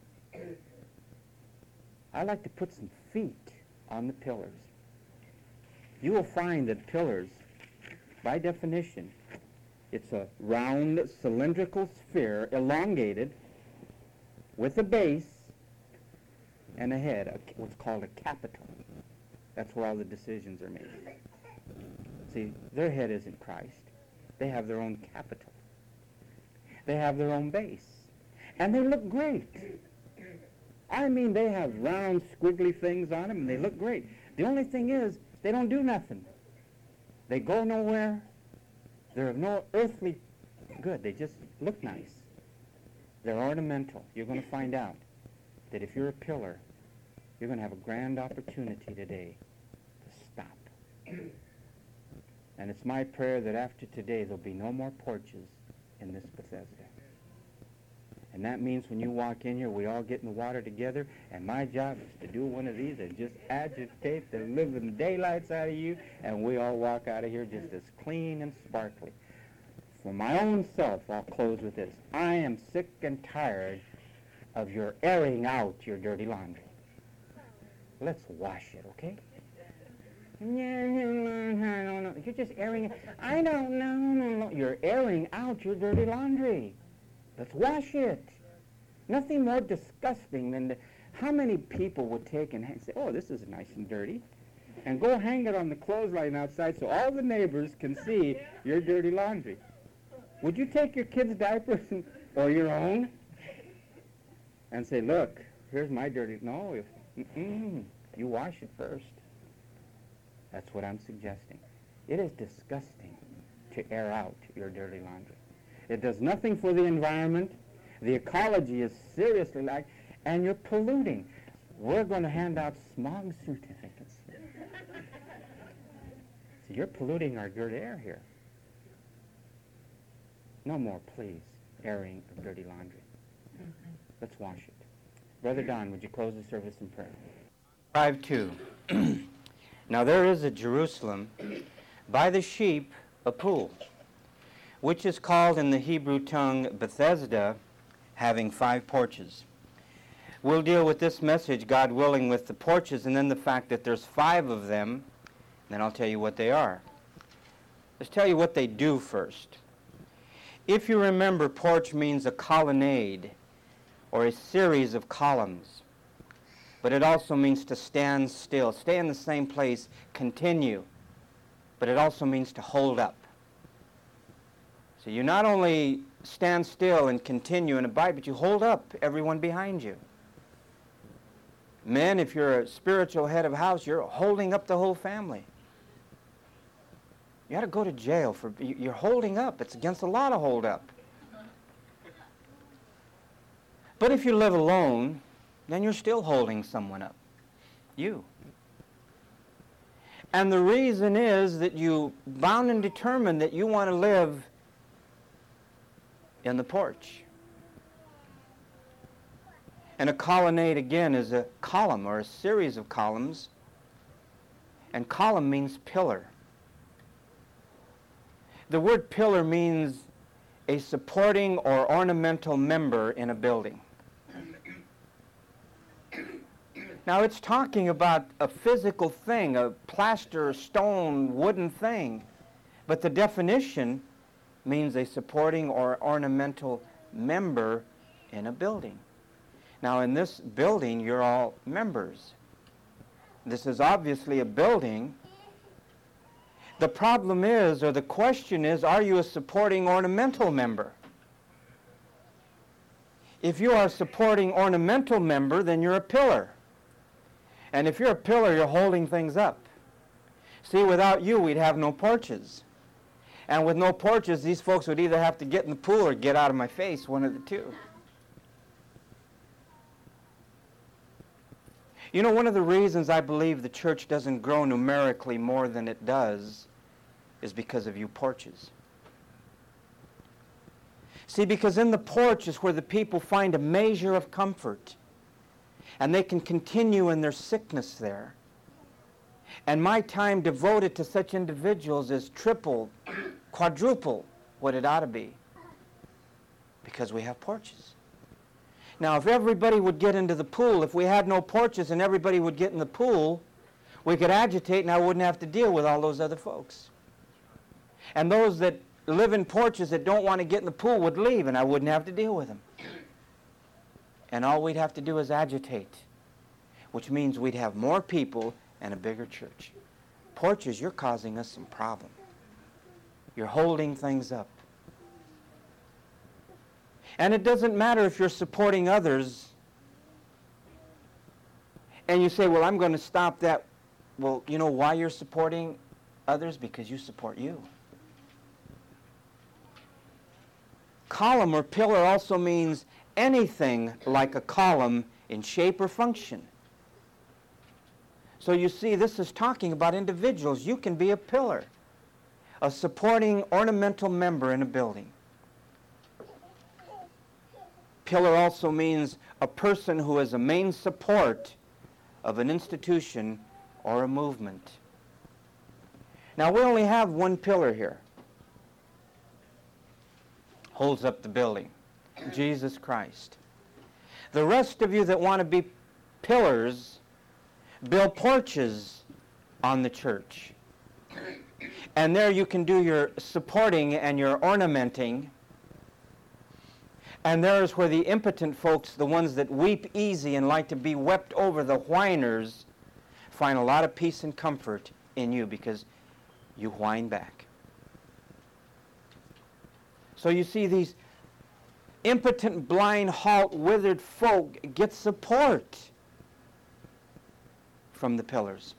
I like to put some feet on the pillars. You will find that pillars, by definition, it's a round cylindrical sphere, elongated, with a base and a head, a, what's called a capital. That's where all the decisions are made. See, their head isn't Christ. They have their own capital. They have their own base. And they look great. I mean, they have round, squiggly things on them, and they look great. The only thing is, they don't do nothing. They go nowhere. They're of no earthly good. They just look nice. They're ornamental. You're going to find out that if you're a pillar, you're going to have a grand opportunity today to stop. And it's my prayer that after today there'll be no more porches in this Bethesda. And that means when you walk in here, we all get in the water together, and my job is to do one of these and just agitate the living daylights out of you, and we all walk out of here just as clean and sparkly. For my own self, I'll close with this. I am sick and tired of your airing out your dirty laundry. Let's wash it, okay? You're just airing it. I don't know. No, no. You're airing out your dirty laundry. Let's wash it. Nothing more disgusting than the, how many people would take and say, oh, this is nice and dirty, and go hang it on the clothesline outside so all the neighbors can see your dirty laundry. Would you take your kids' diapers and, or your own and say, look, here's my dirty... No, if, mm-mm, you wash it first. That's what I'm suggesting. It is disgusting to air out your dirty laundry. It does nothing for the environment. The ecology is seriously lagged, and you're polluting. We're going to hand out smog certificates. So you're polluting our good air here. No more, please, airing of dirty laundry. Let's wash it. Brother Don, would you close the service in prayer? five two. Now there is at Jerusalem, by the sheep, a pool, which is called in the Hebrew tongue Bethesda, having five porches. We'll deal with this message, God willing, with the porches, and then the fact that there's five of them. Then I'll tell you what they are. Let's tell you what they do first. If you remember, porch means a colonnade or a series of columns. but it also means to stand still. Stay in the same place, continue. But it also means to hold up. So you not only stand still and continue and abide, but you hold up everyone behind you. Men, if you're a spiritual head of house, you're holding up the whole family. You ought to go to jail for, you're holding up. It's against the law to hold up. But if you live alone, then you're still holding someone up. You. And the reason is that you bound and determined that you want to live in the porch. And a colonnade, again, is a column or a series of columns. And column means pillar. The word pillar means a supporting or ornamental member in a building. Now, it's talking about a physical thing, a plaster, stone, wooden thing. But the definition means a supporting or ornamental member in a building. Now, in this building, you're all members. This is obviously a building. The problem is, or the question is, are you a supporting ornamental member? If you are a supporting ornamental member, then you're a pillar. And if you're a pillar, you're holding things up. See, without you, we'd have no porches. And with no porches, these folks would either have to get in the pool or get out of my face, one of the two. You know, one of the reasons I believe the church doesn't grow numerically more than it does is because of you porches. See, because in the porch is where the people find a measure of comfort. And they can continue in their sickness there. And my time devoted to such individuals is triple, quadruple what it ought to be. Because we have porches. Now, if everybody would get into the pool, if we had no porches and everybody would get in the pool, we could agitate and I wouldn't have to deal with all those other folks. And those that live in porches that don't want to get in the pool would leave and I wouldn't have to deal with them. And all we'd have to do is agitate, which means we'd have more people and a bigger church. Porches, you're causing us some problem. You're holding things up. And it doesn't matter if you're supporting others and you say, well, I'm going to stop that. Well, you know why you're supporting others? Because you support you. Column or pillar also means anything like a column in shape or function. So you see, this is talking about individuals. You can be a pillar, a supporting ornamental member in a building. Pillar also means a person who is a main support of an institution or a movement. Now, we only have one pillar here. Holds up the building. Jesus Christ. The rest of you that want to be pillars, build porches on the church. And there you can do your supporting and your ornamenting. And there's where the impotent folks, the ones that weep easy and like to be wept over, the whiners, find a lot of peace and comfort in you because you whine back. So you see, these impotent, blind, halt, withered folk get support from the pillars.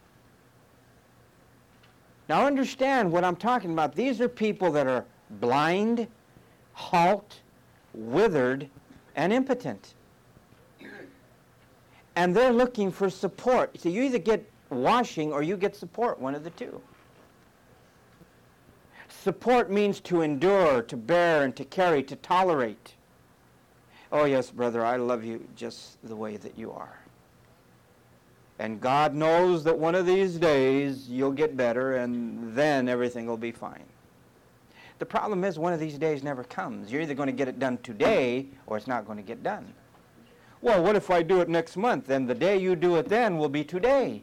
Now understand what I'm talking about. These are people that are blind, halt, withered, and impotent. And they're looking for support. So you either get washing or you get support, one of the two. Support means to endure, to bear, and to carry, to tolerate. Oh yes, brother, I love you just the way that you are. And God knows that one of these days you'll get better and then everything will be fine. The problem is one of these days never comes. You're either going to get it done today or it's not going to get done. Well, what if I do it next month? Then the day you do it then will be today.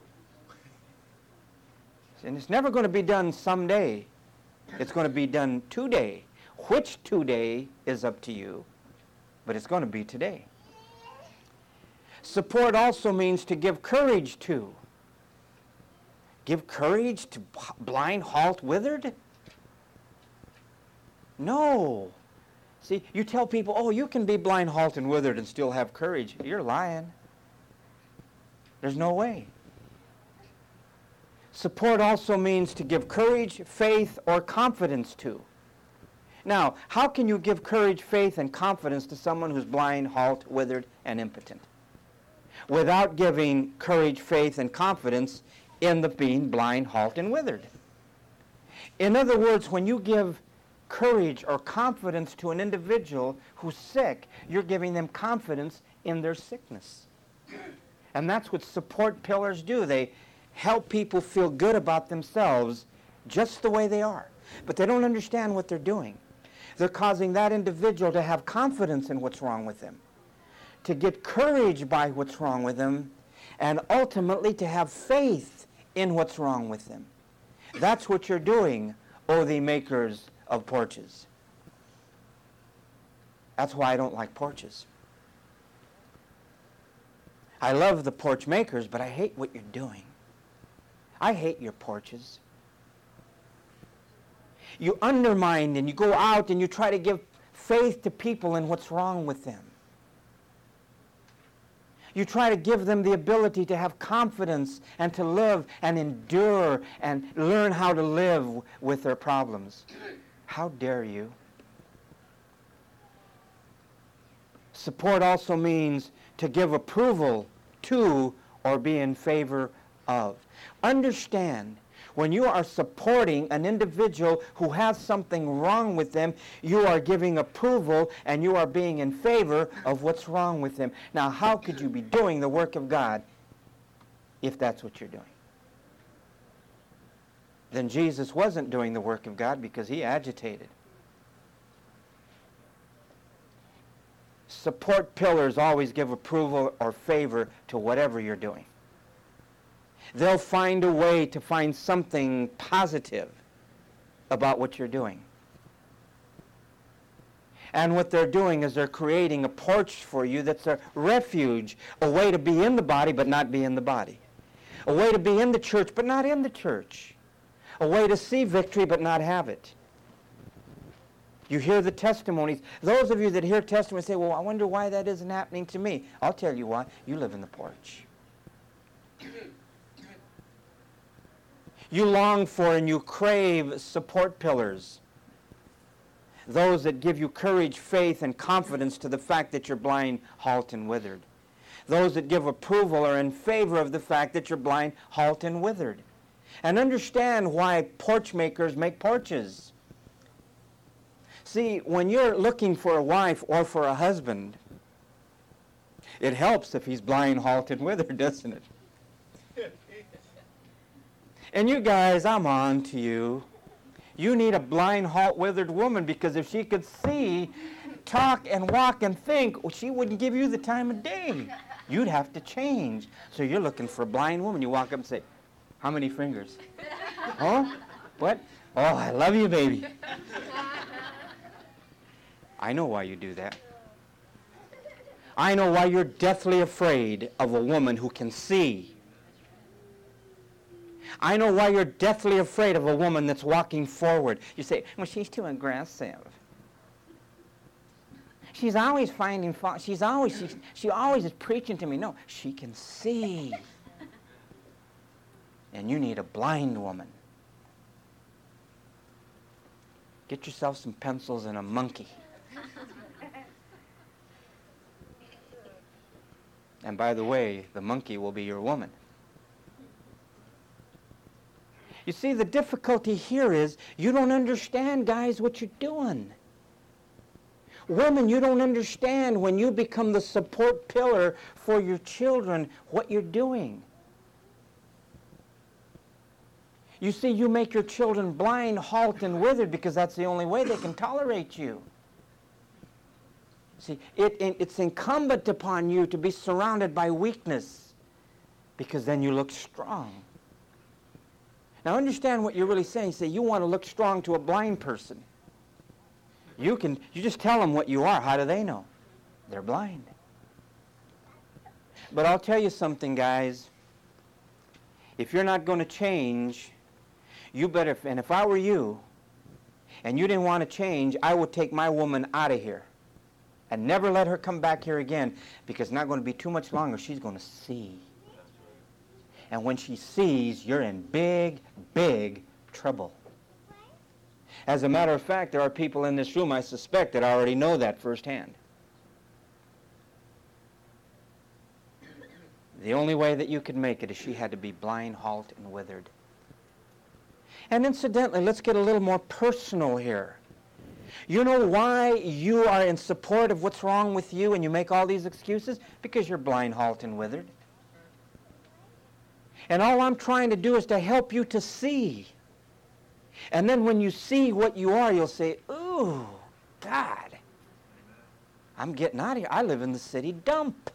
And it's never going to be done someday. It's going to be done today. Which today is up to you, but it's going to be today. Support also means to give courage to. Give courage to blind, halt, withered? No. See, you tell people, oh, you can be blind, halt, and withered and still have courage. You're lying. There's no way. Support also means to give courage, faith, or confidence to. Now, how can you give courage, faith, and confidence to someone who's blind, halt, withered, and impotent? Without giving courage, faith, and confidence in the being blind, halt, and withered. In other words, when you give courage or confidence to an individual who's sick, you're giving them confidence in their sickness. And that's what support pillars do. They help people feel good about themselves just the way they are. But they don't understand what they're doing. They're causing that individual to have confidence in what's wrong with them, to get courage by what's wrong with them, and ultimately to have faith in what's wrong with them. That's what you're doing, O thee makers of porches. That's why I don't like porches. I love the porch makers, but I hate what you're doing. I hate your porches. You undermine and you go out and you try to give faith to people in what's wrong with them. You try to give them the ability to have confidence and to live and endure and learn how to live with their problems. How dare you? Support also means to give approval to or be in favor of. Understand, when you are supporting an individual who has something wrong with them, you are giving approval and you are being in favor of what's wrong with them. Now, how could you be doing the work of God if that's what you're doing? Then Jesus wasn't doing the work of God because he agitated. Support pillars always give approval or favor to whatever you're doing. They'll find a way to find something positive about what you're doing. And what they're doing is they're creating a porch for you that's a refuge, a way to be in the body but not be in the body. A way to be in the church but not in the church. A way to see victory but not have it. You hear the testimonies. Those of you that hear testimonies say, well, I wonder why that isn't happening to me. I'll tell you why. You live in the porch. You long for and you crave support pillars. Those that give you courage, faith, and confidence to the fact that you're blind, halt, and withered. Those that give approval are in favor of the fact that you're blind, halt, and withered. And understand why porch makers make porches. See, when you're looking for a wife or for a husband, it helps if he's blind, halt, and withered, doesn't it? And you guys, I'm on to you. You need a blind, halt, withered woman, because if she could see, talk, and walk, and think, well, she wouldn't give you the time of day. You'd have to change. So you're looking for a blind woman. You walk up and say, how many fingers? Huh? What? Oh, I love you, baby. I know why you do that. I know why you're deathly afraid of a woman who can see. I know why you're deathly afraid of a woman that's walking forward. You say, well, she's too aggressive. She's always finding fault. She's always, she, she always is preaching to me. No, she can see. And you need a blind woman. Get yourself some pencils and a monkey. And by the way, the monkey will be your woman. You see, the difficulty here is you don't understand, guys, what you're doing. Women, you don't understand when you become the support pillar for your children what you're doing. You see, you make your children blind, halt, and withered because that's the only way they can tolerate you. See, it, it, it's incumbent upon you to be surrounded by weakness because then you look strong. Now understand what you're really saying. Say, you want to look strong to a blind person. You can, you just tell them what you are. How do they know? They're blind. But I'll tell you something, guys. If you're not going to change, you better, and if I were you, and you didn't want to change, I would take my woman out of here and never let her come back here again, because not going to be too much longer, she's going to see. And when she sees, you're in big, big trouble. As a matter of fact, there are people in this room, I suspect, that already know that firsthand. The only way that you could make it is she had to be blind, halt, and withered. And incidentally, let's get a little more personal here. You know why you are in support of what's wrong with you and you make all these excuses? Because you're blind, halt, and withered. And all I'm trying to do is to help you to see. And then when you see what you are, you'll say, ooh, God, I'm getting out of here. I live in the city dump.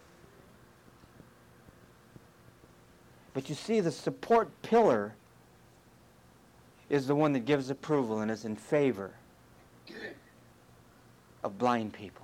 But you see, the support pillar is the one that gives approval and is in favor of blind people,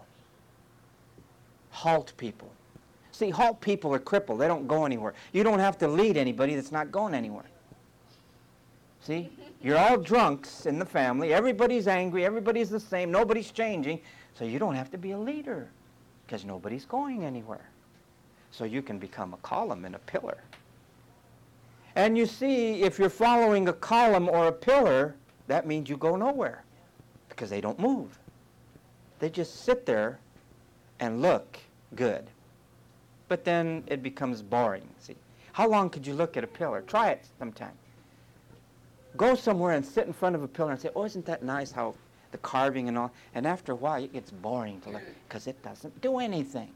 halt people. See, halt people are crippled. They don't go anywhere. You don't have to lead anybody that's not going anywhere. See? You're all drunks in the family. Everybody's angry. Everybody's the same. Nobody's changing. So you don't have to be a leader because nobody's going anywhere. So you can become a column and a pillar. And you see, if you're following a column or a pillar, that means you go nowhere because they don't move. They just sit there and look good. But then it becomes boring. See, how long could you look at a pillar? Try it sometime. Go somewhere and sit in front of a pillar and say, oh, isn't that nice how the carving and all? And after a while, it gets boring to look because it doesn't do anything.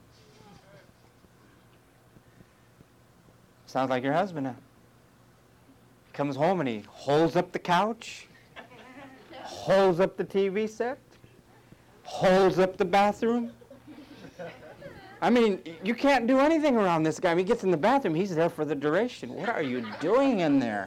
Sounds like your husband now. He comes home and he holds up the couch, holds up the T V set, holds up the bathroom. I mean, you can't do anything around this guy. When he gets in the bathroom, he's there for the duration. What are you doing in there?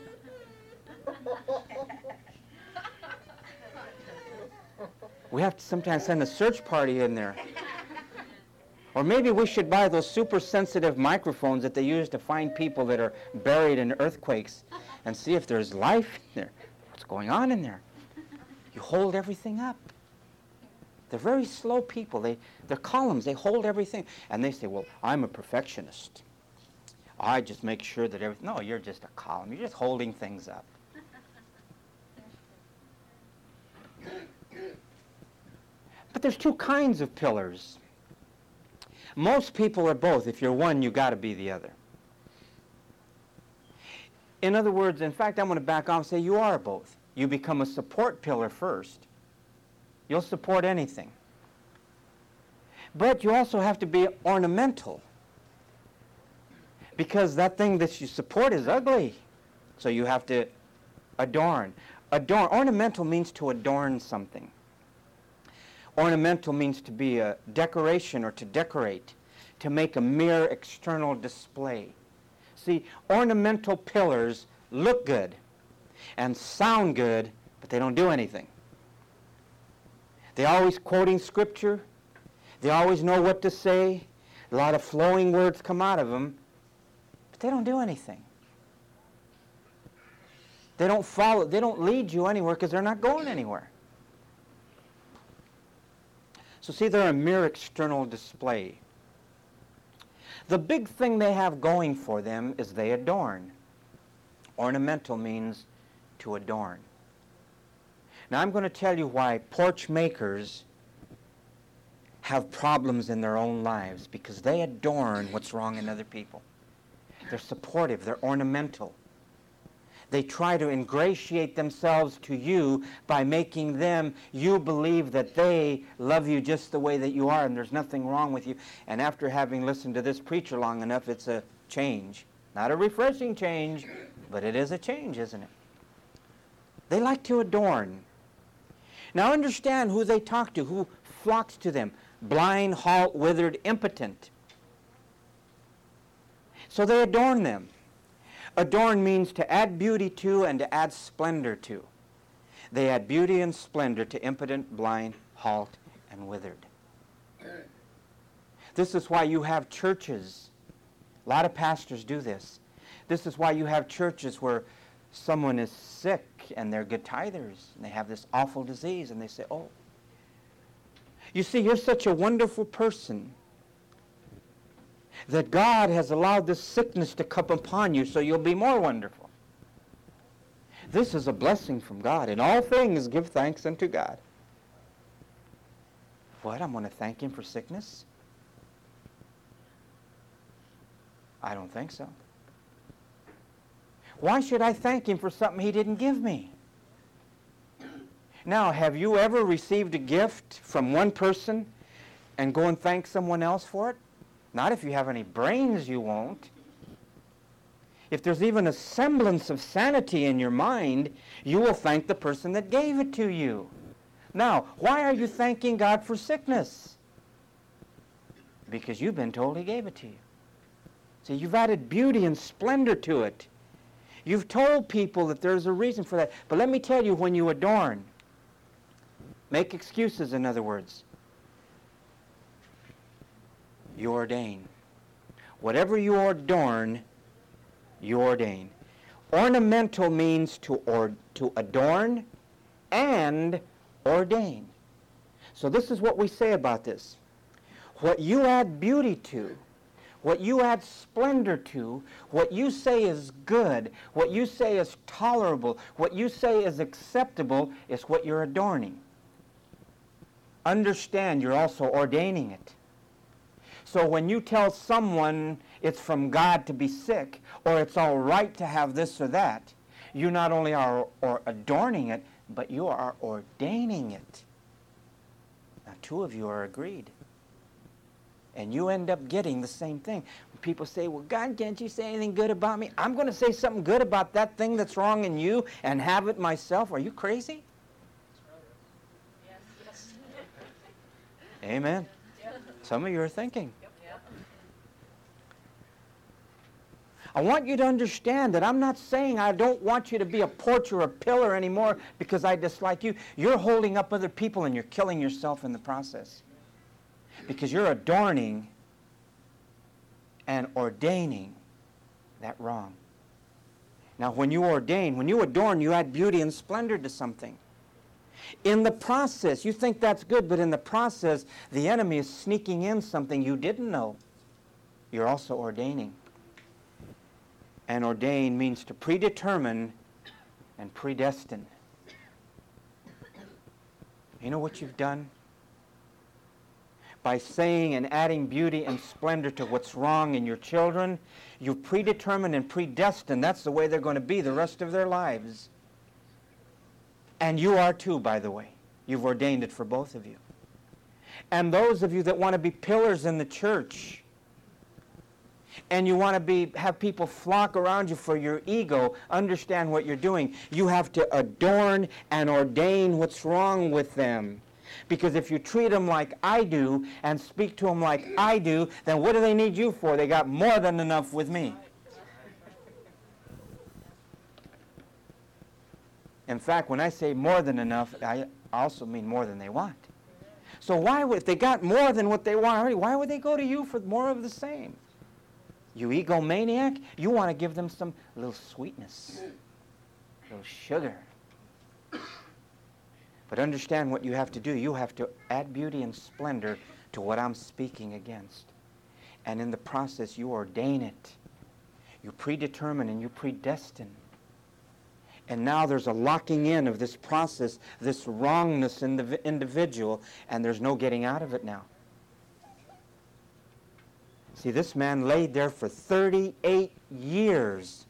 We have to sometimes send a search party in there. Or maybe we should buy those super sensitive microphones that they use to find people that are buried in earthquakes and see if there's life in there. What's going on in there? You hold everything up. They're very slow people. They, they're columns. They hold everything. And they say, well, I'm a perfectionist. I just make sure that everything... No, you're just a column. You're just holding things up. But there's two kinds of pillars. Most people are both. If you're one, you got to be the other. In other words, in fact, I'm going to back off and say you are both. You become a support pillar first. You'll support anything. But you also have to be ornamental. Because that thing that you support is ugly. So you have to adorn. Adorn. Ornamental means to adorn something. Ornamental means to be a decoration or to decorate, to make a mere external display. See, ornamental pillars look good and sound good, but they don't do anything. They're always quoting scripture. They always know what to say. A lot of flowing words come out of them, but they don't do anything. They don't follow, they don't lead you anywhere because they're not going anywhere. So see, they're a mere external display. The big thing they have going for them is they adorn. Ornamental means to adorn. Now I'm going to tell you why porch makers have problems in their own lives, because they adorn what's wrong in other people. They're supportive, they're ornamental. They try to ingratiate themselves to you by making them, you believe that they love you just the way that you are and there's nothing wrong with you. And after having listened to this preacher long enough, it's a change. Not a refreshing change, but it is a change, isn't it? They like to adorn. Now understand who they talk to, who flocks to them. Blind, halt, withered, impotent. So they adorn them. Adorn means to add beauty to and to add splendor to. They add beauty and splendor to impotent, blind, halt, and withered. This is why you have churches A lot of pastors do this. This is why you have churches where someone is sick and they're good tithers and they have this awful disease and they say, oh, you see, you're such a wonderful person that God has allowed this sickness to come upon you so you'll be more wonderful. This is a blessing from God. In all things, give thanks unto God. What? I'm going to thank Him for sickness? I don't think so. Why should I thank Him for something He didn't give me? Now, have you ever received a gift from one person and go and thank someone else for it? Not if you have any brains, you won't. If there's even a semblance of sanity in your mind, you will thank the person that gave it to you. Now, why are you thanking God for sickness? Because you've been told He gave it to you. See, you've added beauty and splendor to it. You've told people that there's a reason for that. But let me tell you, when you adorn, make excuses, in other words, you ordain. Whatever you adorn, you ordain. Ornamental means to, or, to adorn and ordain. So this is what we say about this. What you add beauty to, what you add splendor to, what you say is good, what you say is tolerable, what you say is acceptable, is what you're adorning. Understand, you're also ordaining it. So when you tell someone it's from God to be sick, or it's all right to have this or that, you not only are or adorning it, but you are ordaining it. Now, two of you are agreed. And you end up getting the same thing. When people say, well, God, can't you say anything good about me? I'm going to say something good about that thing that's wrong in you and have it myself. Are you crazy? Yes, yes. Amen. Yep. Some of you are thinking. Yep. Yep. I want you to understand that I'm not saying I don't want you to be a porch or a pillar anymore because I dislike you. You're holding up other people and you're killing yourself in the process. Because you're adorning and ordaining that wrong. Now, when you ordain, when you adorn, you add beauty and splendor to something. In the process, you think that's good, but in the process, the enemy is sneaking in something you didn't know. You're also ordaining. And ordain means to predetermine and predestine. You know what you've done? By saying and adding beauty and splendor to what's wrong in your children, you've predetermined and predestined. That's the way they're going to be the rest of their lives. And you are too, by the way. You've ordained it for both of you. And those of you that want to be pillars in the church, and you want to be have people flock around you for your ego, understand what you're doing. You have to adorn and ordain what's wrong with them. Because if you treat them like I do and speak to them like I do, then what do they need you for? They got more than enough with me. In fact, when I say more than enough, I also mean more than they want. So why would, if they got more than what they want already, why would they go to you for more of the same? You egomaniac, you want to give them some little sweetness, a little sugar. But understand what you have to do. You have to add beauty and splendor to what I'm speaking against. And in the process, you ordain it. You predetermine and you predestine. And now there's a locking in of this process, this wrongness in the individual, and there's no getting out of it now. See, this man laid there for thirty-eight years.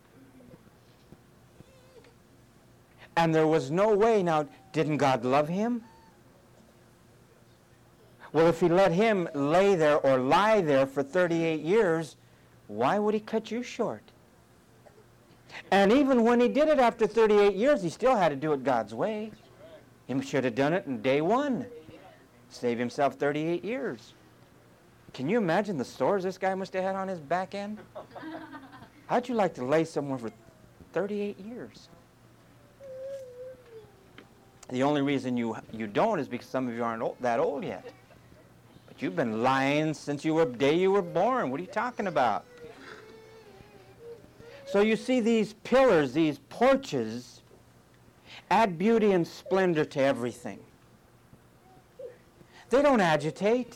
And there was no way. Now, didn't God love him? Well, if he let him lay there or lie there for thirty-eight years, why would he cut you short? And even when he did it after thirty-eight years, he still had to do it God's way. He should have done it in day one. Save himself thirty-eight years. Can you imagine the sores this guy must have had on his back end? How'd you like to lay somewhere for thirty-eight years? The only reason you you don't is because some of you aren't old, that old yet. But you've been lying since you were day you were born. What are you talking about? So you see these pillars, these porches, add beauty and splendor to everything. They don't agitate.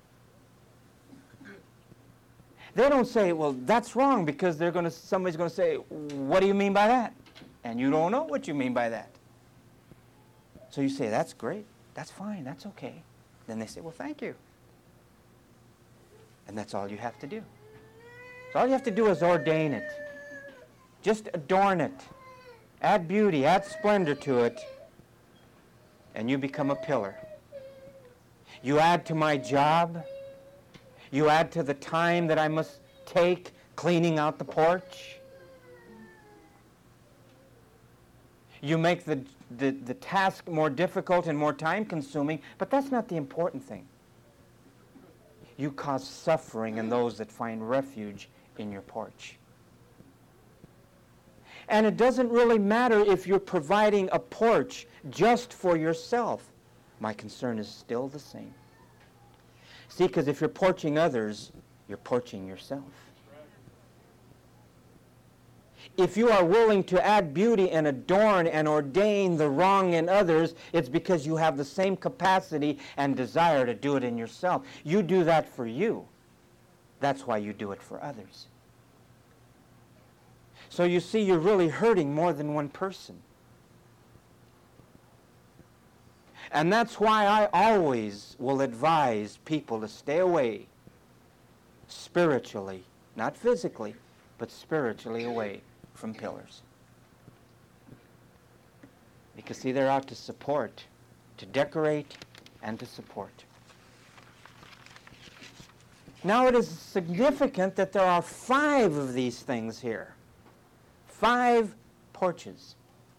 They don't say, well, that's wrong, because they're going to, somebody's going to say, what do you mean by that? And you don't know what you mean by that. So you say, that's great. That's fine. That's okay. Then they say, well, thank you. And that's all you have to do. So all you have to do is ordain it. Just adorn it. Add beauty, add splendor to it, and you become a pillar. You add to my job. You add to the time that I must take cleaning out the porch. You make the, the, the task more difficult and more time-consuming, but that's not the important thing. You cause suffering in those that find refuge in your porch. And it doesn't really matter if you're providing a porch just for yourself. My concern is still the same. See, because if you're porching others, you're porching yourself. If you are willing to add beauty and adorn and ordain the wrong in others, it's because you have the same capacity and desire to do it in yourself. You do that for you. That's why you do it for others. So you see, you're really hurting more than one person. And that's why I always will advise people to stay away spiritually, not physically, but spiritually away from pillars. Because see, they're out to support, to decorate, and to support. Now it is significant that there are five of these things here. Five porches.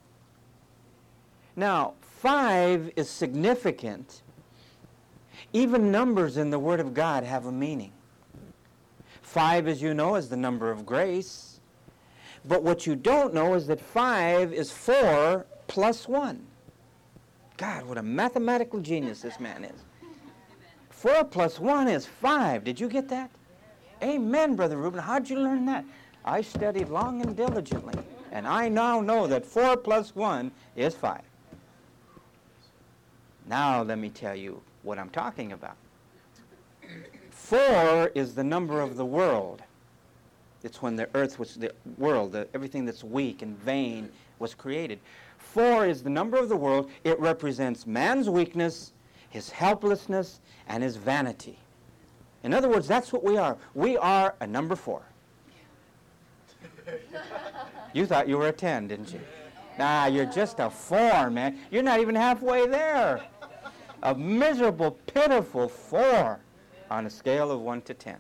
Now, five is significant. Even numbers in the Word of God have a meaning. Five, as you know, is the number of grace. But what you don't know is that five is four plus one. God, what a mathematical genius this man is. Four plus one is five. Did you get that? Amen, Brother Reuben. How'd you learn that? I studied long and diligently, and I now know that four plus one is five. Now let me tell you what I'm talking about. Four is the number of the world. It's when the earth was, the world, the, everything that's weak and vain was created. Four is the number of the world. It represents man's weakness, his helplessness, and his vanity. In other words, that's what we are. We are a number four. You thought you were a ten, didn't you? Nah, you're just a four, man. You're not even halfway there. A miserable, pitiful four on a scale of one to ten.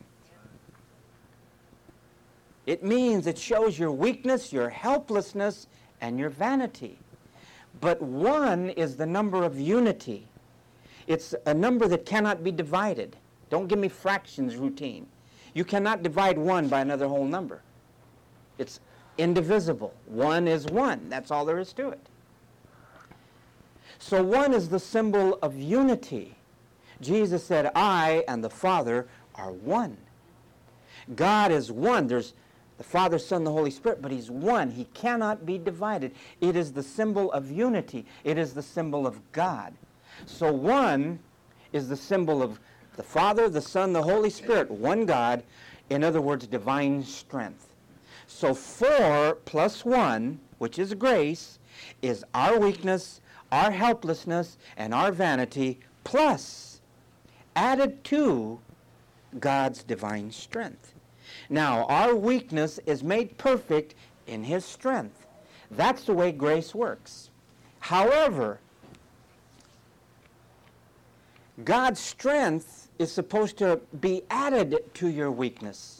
It means, it shows your weakness, your helplessness, and your vanity. But one is the number of unity. It's a number that cannot be divided. Don't give me fractions routine. You cannot divide one by another whole number. It's indivisible. One is one. That's all there is to it. So one is the symbol of unity. Jesus said, I and the Father are one. God is one. There's the Father, Son, the Holy Spirit, but he's one. He cannot be divided. It is the symbol of unity. It is the symbol of God. So one is the symbol of the Father, the Son, the Holy Spirit, one God. In other words, divine strength. So four plus one, which is grace, is our weakness, our helplessness, and our vanity, plus added to God's divine strength. Now, our weakness is made perfect in his strength. That's the way grace works. However, God's strength is supposed to be added to your weakness.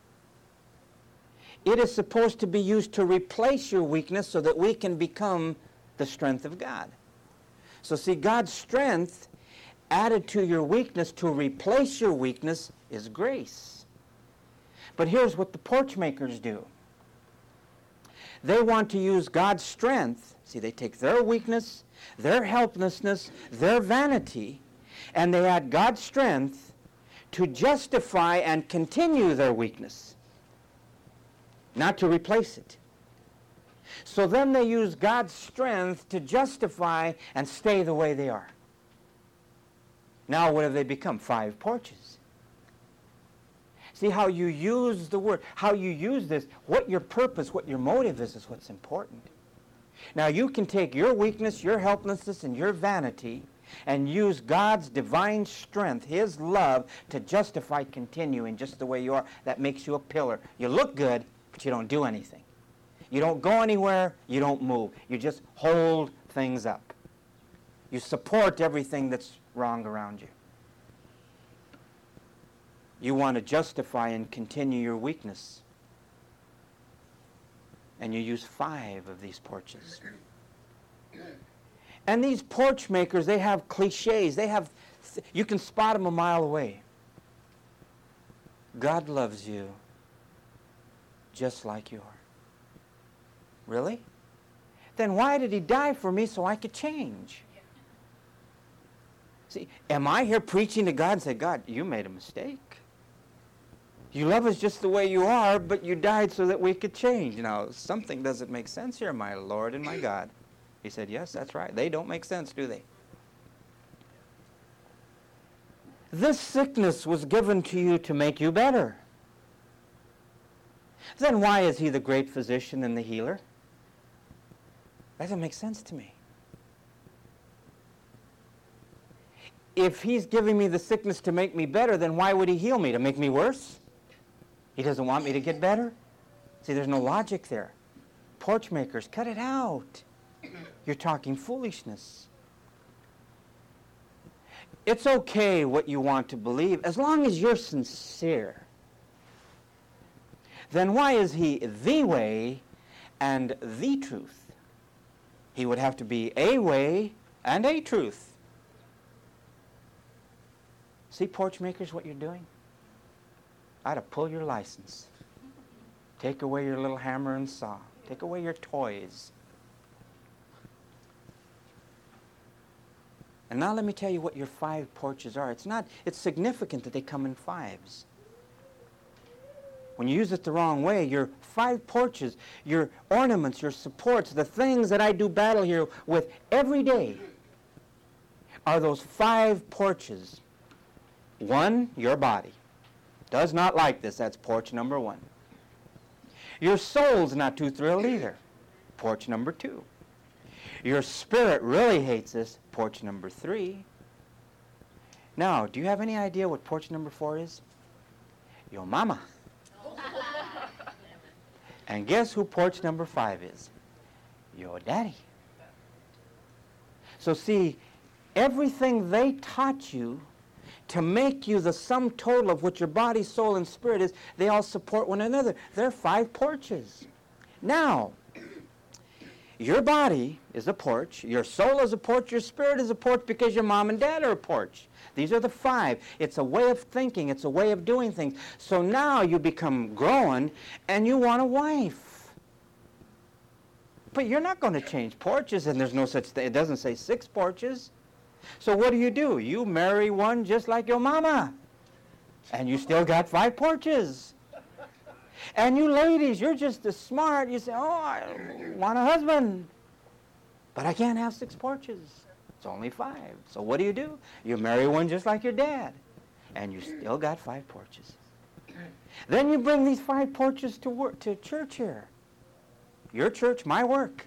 It is supposed to be used to replace your weakness so that we can become the strength of God. So see, God's strength added to your weakness to replace your weakness is grace. But here's what the porch makers do. They want to use God's strength. See, they take their weakness, their helplessness, their vanity, and they add God's strength to justify and continue their weakness. not to replace it. So then they use God's strength to justify and stay the way they are. Now what have they become? Five porches. See how you use the word, how you use this, what your purpose, what your motive is, is what's important. Now you can take your weakness, your helplessness, and your vanity and use God's divine strength, His love, to justify continuing just the way you are. That makes you a pillar. You look good, but you don't do anything. You don't go anywhere, you don't move. You just hold things up. You support everything that's wrong around you. You want to justify and continue your weakness. And you use five of these porches. And these porch makers, they have cliches. They have, you can spot them a mile away. God loves you just like you are. Really? Then why did He die for me so I could change? See, am I here preaching to God and say, God, you made a mistake. You love us just the way you are, but you died so that we could change. Now, something doesn't make sense here, my Lord and my God. He said, yes, that's right. They don't make sense, do they? This sickness was given to you to make you better. Then why is He the great physician and the healer? That doesn't make sense to me. If He's giving me the sickness to make me better, then why would He heal me? To make me worse? He doesn't want me to get better? See, there's no logic there. Porch makers, cut it out. You're talking foolishness. It's okay what you want to believe, as long as you're sincere. Then why is He the way and the truth? He would have to be a way and a truth. See, porch makers, what you're doing? I ought to pull your license. Take away your little hammer and saw. Take away your toys. And now let me tell you what your five porches are. It's not, it's significant that they come in fives. When you use it the wrong way, your five porches, your ornaments, your supports, the things that I do battle here with every day are those five porches. One, your body. Does not like this. That's porch number one. Your soul's not too thrilled either. Porch number two. Your spirit really hates this. Porch number three. Now, do you have any idea what porch number four is? Your mama. And guess who porch number five is? Your daddy. So see, everything they taught you to make you the sum total of what your body, soul, and spirit is, they all support one another. They're five porches. Now, your body is a porch, your soul is a porch, your spirit is a porch because your mom and dad are a porch. These are the five. It's a way of thinking. It's a way of doing things. So now you become grown and you want a wife. But you're not going to change porches, and there's no such thing. It doesn't say six porches. So what do you do? You marry one just like your mama. And you still got five porches. And you ladies, you're just as smart. You say, oh, I want a husband. But I can't have six porches. It's only five. So what do you do? You marry one just like your dad. And you still got five porches. Then you bring these five porches to work, to church here. Your church, my work.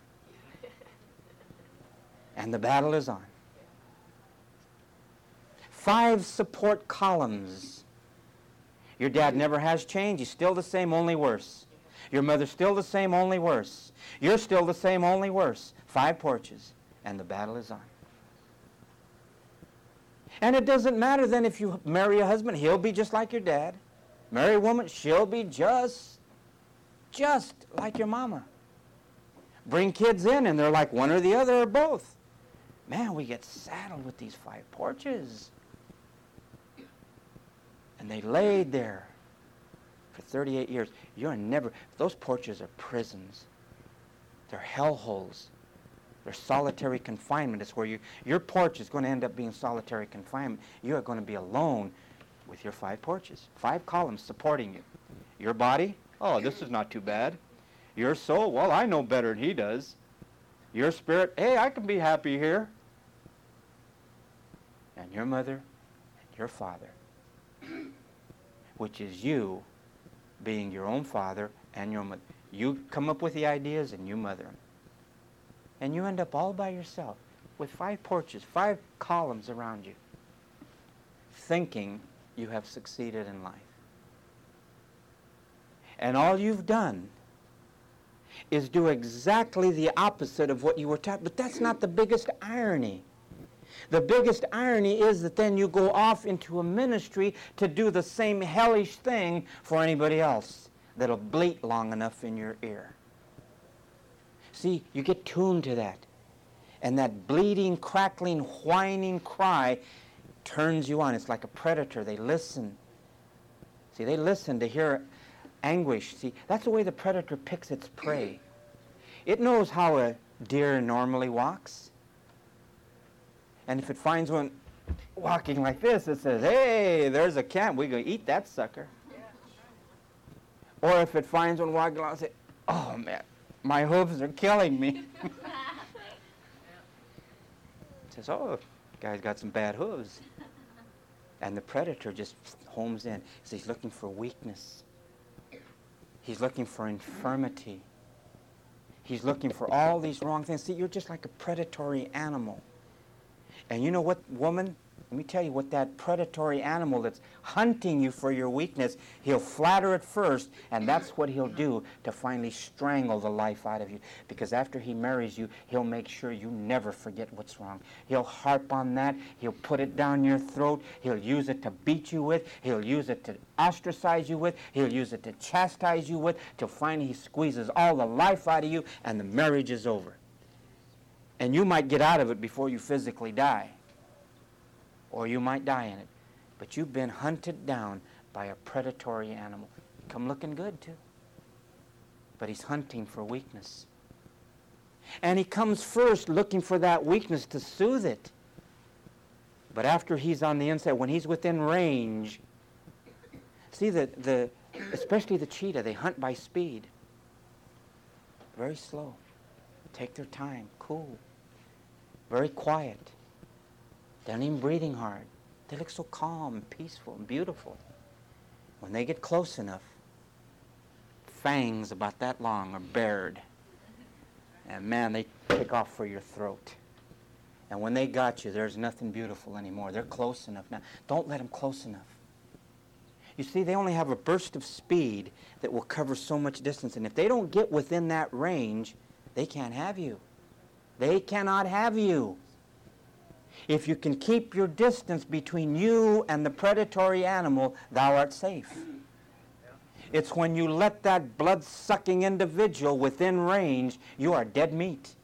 And the battle is on. Five support columns. Your dad never has changed. He's still the same, only worse. Your mother's still the same, only worse. You're still the same, only worse. Five porches, and the battle is on. And it doesn't matter then if you marry a husband, he'll be just like your dad. Marry a woman, she'll be just, just like your mama. Bring kids in, and they're like one or the other or both. Man, we get saddled with these five porches. And they laid there for thirty-eight years. You're never, those porches are prisons. They're hellholes. They're solitary confinement. It's where you, your porch is going to end up being solitary confinement. You are going to be alone with your five porches. Five columns supporting you. Your body, Oh, this is not too bad. Your soul, well, I know better than he does. Your spirit, hey, I can be happy here. And your mother and your father, which is you being your own father and your mother. You come up with the ideas and you mother them. And you end up all by yourself with five porches, five columns around you, thinking you have succeeded in life. And all you've done is do exactly the opposite of what you were taught. But that's not the biggest irony. The biggest irony is that then you go off into a ministry to do the same hellish thing for anybody else that'll bleat long enough in your ear. See, you get tuned to that. And that bleating, crackling, whining cry turns you on. It's like a predator. They listen. See, they listen to hear anguish. See, that's the way the predator picks its prey. It knows how a deer normally walks. And if it finds one walking like this, it says, hey, there's a cat. We're going to eat that sucker. Or if it finds one walking along, it says, oh, man, my hooves are killing me. It says, oh, guy's got some bad hooves. And the predator just homes in. So he's looking for weakness. He's looking for infirmity. He's looking for all these wrong things. See, you're just like a predatory animal. And you know what, woman? Let me tell you what that predatory animal that's hunting you for your weakness, he'll flatter it first, and that's what he'll do to finally strangle the life out of you. Because after he marries you, he'll make sure you never forget what's wrong. He'll harp on that. He'll put it down your throat. He'll use it to beat you with. He'll use it to ostracize you with. He'll use it to chastise you with, till finally he squeezes all the life out of you, and the marriage is over. And you might get out of it before you physically die. Or you might die in it. But you've been hunted down by a predatory animal. Come looking good, too. But he's hunting for weakness. And he comes first looking for that weakness to soothe it. But after he's on the inside, when he's within range, see, the, the, especially the cheetah, they hunt by speed. Very slow. Take their time, cool. Very quiet. They're not even breathing hard. They look so calm and peaceful and beautiful. When they get close enough, fangs about that long are bared. And man, they pick off for your throat. And when they got you, there's nothing beautiful anymore. They're close enough now. Don't let them close enough. You see, they only have a burst of speed that will cover so much distance. And if they don't get within that range, they can't have you. They cannot have you. If you can keep your distance between you and the predatory animal, thou art safe. It's when you let that blood-sucking individual within range, you are dead meat.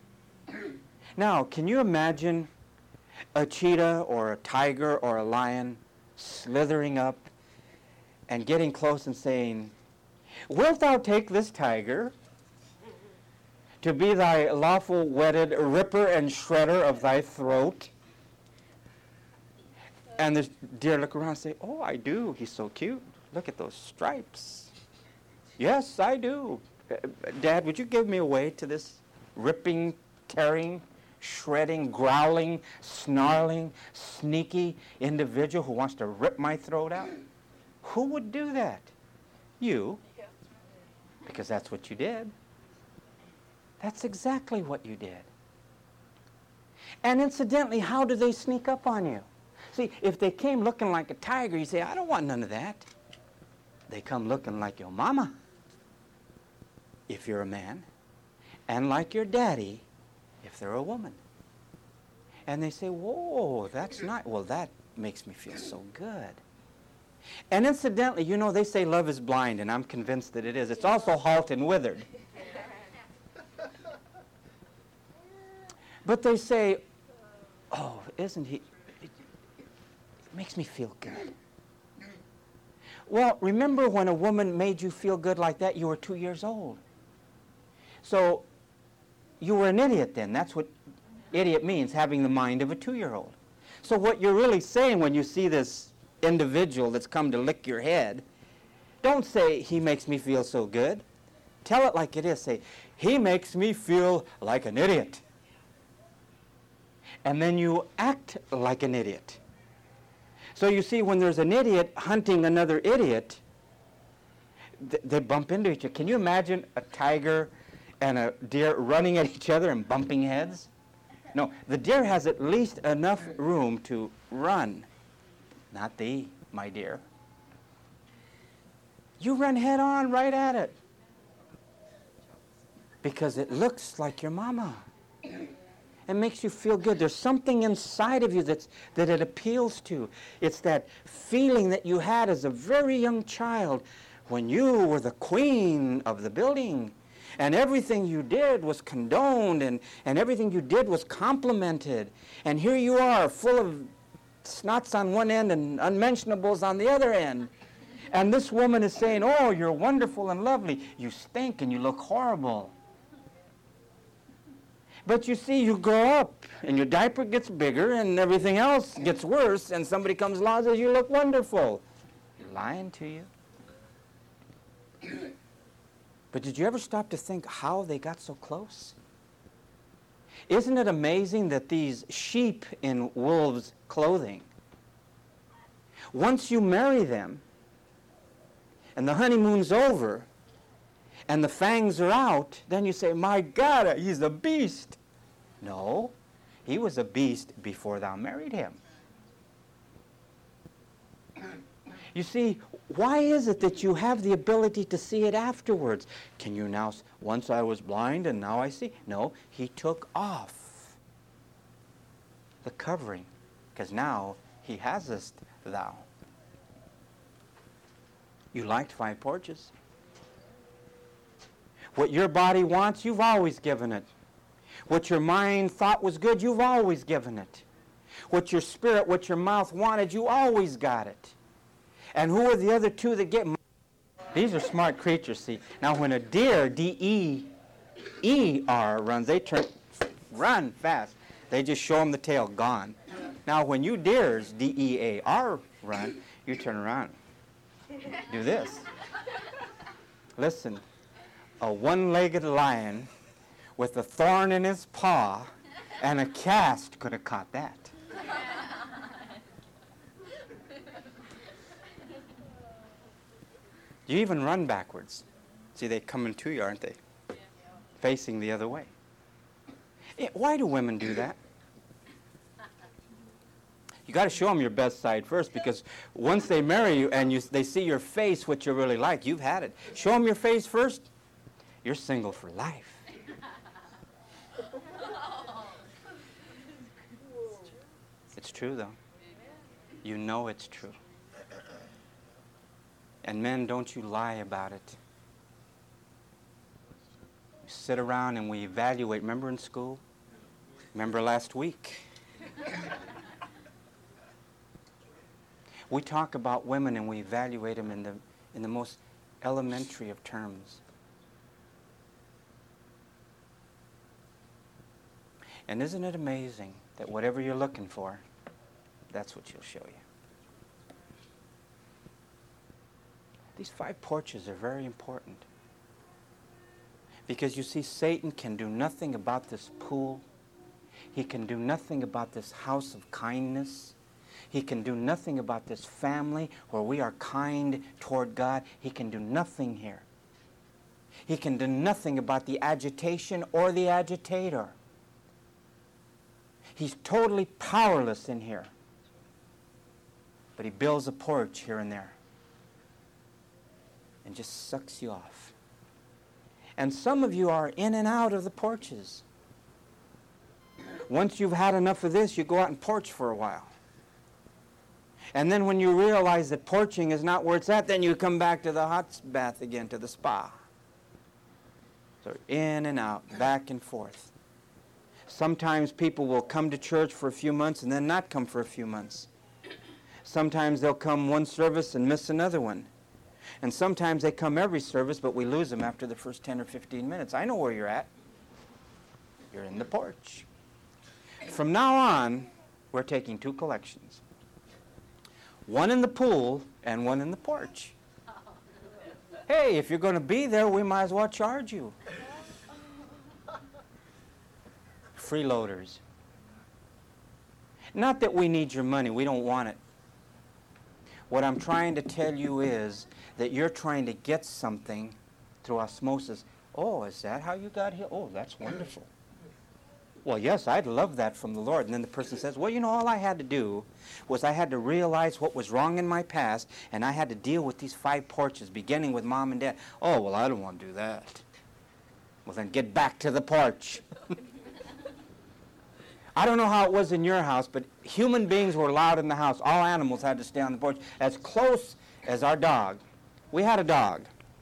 Now, can you imagine a cheetah or a tiger or a lion slithering up and getting close and saying, wilt thou take this tiger to be thy lawful wedded ripper and shredder of thy throat? And this deer look around and say, oh, I do. He's so cute. Look at those stripes. Yes, I do. Dad, would you give me away to this ripping, tearing, shredding, growling, snarling, sneaky individual who wants to rip my throat out? Who would do that? You. Because that's what you did. That's exactly what you did. And incidentally, how do they sneak up on you? See, if they came looking like a tiger, you say, I don't want none of that. They come looking like your mama, if you're a man, and like your daddy, if they're a woman. And they say, whoa, that's not, well, that makes me feel so good. And incidentally, you know, they say love is blind, and I'm convinced that it is. It's also halt and withered. But they say, oh, isn't he, it, it makes me feel good. Well, remember when a woman made you feel good like that, you were two years old. So you were an idiot then. That's what idiot means, having the mind of a two-year-old. So what you're really saying when you see this individual that's come to lick your head Don't say, he makes me feel so good. Tell it like it is. Say, he makes me feel like an idiot. And then you act like an idiot. So you see, when there's an idiot hunting another idiot, th- they bump into each other. Can you imagine a tiger and a deer running at each other and bumping heads? No, the deer has at least enough room to run. Not thee, my dear. You run head on right at it. Because it looks like your mama. It makes you feel good. There's something inside of you that's, that it appeals to. It's that feeling that you had as a very young child when you were the queen of the building. And everything you did was condoned, and, and everything you did was complimented. And here you are, full of snots on one end and unmentionables on the other end. And this woman is saying, oh, you're wonderful and lovely. You stink and you look horrible. But you see, you grow up, and your diaper gets bigger, and everything else gets worse, and somebody comes along and says, you look wonderful. They're lying to you. But did you ever stop to think how they got so close? Isn't it amazing that these sheep in wolves' clothing, once you marry them, and the honeymoon's over, and the fangs are out, then you say, my God, he's a beast. No, he was a beast before thou married him. You see, why is it that you have the ability to see it afterwards? Can you now, once I was blind and now I see? No, he took off the covering, because now he hasest thou. You liked Five Porches. What your body wants, you've always given it. What your mind thought was good, you've always given it. What your spirit, what your mouth wanted, you always got it. And who are the other two that get? These are smart creatures, see. Now when a deer, D E E R, runs, they turn, run fast. They just show them the tail, gone. Now when you deers, D E A R, run, you turn around. Do this. Listen, a one-legged lion with a thorn in his paw and a cast could have caught that. You even run backwards. See, they're coming to you, aren't they? Yeah. Facing the other way. Yeah, why do women do that? You got to show them your best side first, because once they marry you and you, they see your face, what you're really like, you've had it. Show them your face first, you're single for life. It's true, though. You know it's true. And men, don't you lie about it. We sit around and we evaluate. Remember in school? Remember last week? We talk about women and we evaluate them in the, in the most elementary of terms. And isn't it amazing that whatever you're looking for, that's what she'll show you. These five porches are very important. Because you see, Satan can do nothing about this pool. He can do nothing about this house of kindness. He can do nothing about this family where we are kind toward God. He can do nothing here. He can do nothing about the agitation or the agitator. He's totally powerless in here. But he builds a porch here and there and just sucks you off. And some of you are in and out of the porches. Once you've had enough of this, you go out and porch for a while. And then when you realize that porching is not where it's at, then you come back to the hot bath again, to the spa. So in and out, back and forth. Sometimes people will come to church for a few months and then not come for a few months. Sometimes they'll come one service and miss another one. And sometimes they come every service, but we lose them after the first ten or fifteen minutes. I know where you're at. You're in the porch. From now on, we're taking two collections. One in the pool and one in the porch. Hey, if you're going to be there, we might as well charge you. Freeloaders. Not that we need your money. We don't want it. What I'm trying to tell you is that you're trying to get something through osmosis. Oh, is that how you got here? Oh, that's wonderful. Well, yes, I'd love that from the Lord. And then the person says, well, you know, all I had to do was I had to realize what was wrong in my past, and I had to deal with these five porches, beginning with mom and dad. Oh, well, I don't want to do that. Well, then get back to the porch. I don't know how it was in your house, but human beings were allowed in the house. All animals had to stay on the porch, as close as our dog. We had a dog.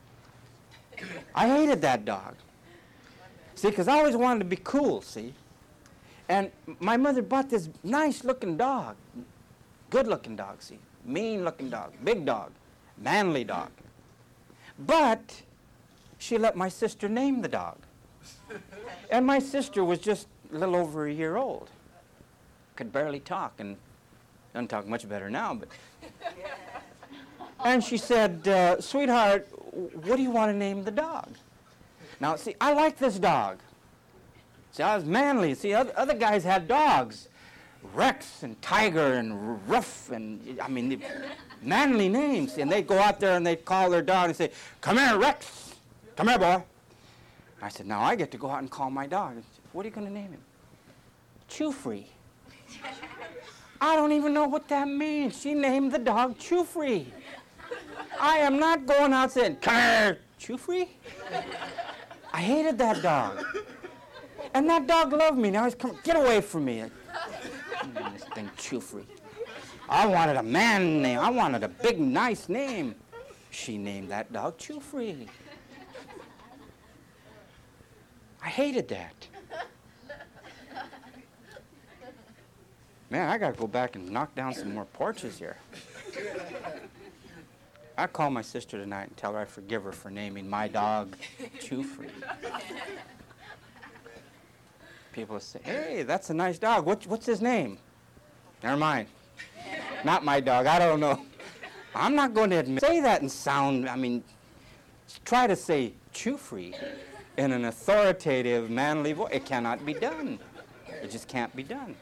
I hated that dog. See, because I always wanted to be cool, see. And my mother bought this nice-looking dog. Good-looking dog, see. Mean-looking dog. Big dog. Manly dog. But she let my sister name the dog. And my sister was just a little over a year old. Could barely talk, and doesn't talk much better now, but... And she said, uh, sweetheart, what do you want to name the dog? Now, see, I like this dog. See, I was manly. See, other, other guys had dogs. Rex and Tiger and Ruff and, I mean, the manly names. And they'd go out there and they'd call their dog and say, come here, Rex. Come here, boy. I said, now I get to go out and call my dog. Said, what are you going to name him? Chew-Free. I don't even know what that means. She named the dog Chew-Free. I am not going out saying, come here, Chew-Free. I hated that dog. And that dog loved me. Now he's coming, get away from me. Mm, this thing, Chew-Free. I wanted a man name. I wanted a big, nice name. She named that dog Chew-Free. I hated that. Man, I got to go back and knock down some more porches here. I call my sister tonight and tell her I forgive her for naming my dog Chew-Free. People say, hey, that's a nice dog. What, what's his name? Never mind. Not my dog. I don't know. I'm not going to admit. Say that and sound, I mean, try to say Chew-Free in an authoritative, manly voice. It cannot be done. It just can't be done.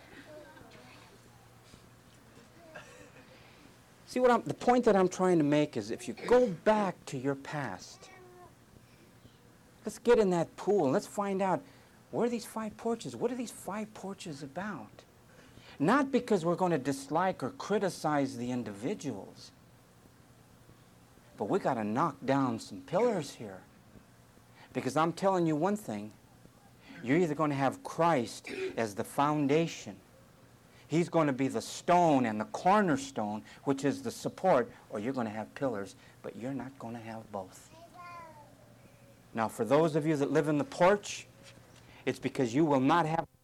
See, what I'm, the point that I'm trying to make is if you go back to your past, let's get in that pool and let's find out, where are these five porches? What are these five porches about? Not because we're going to dislike or criticize the individuals, but we got to knock down some pillars here. Because I'm telling you one thing, you're either going to have Christ as the foundation. He's going to be the stone and the cornerstone, which is the support, or you're going to have pillars, but you're not going to have both. Now, for those of you that live in the porch, it's because you will not have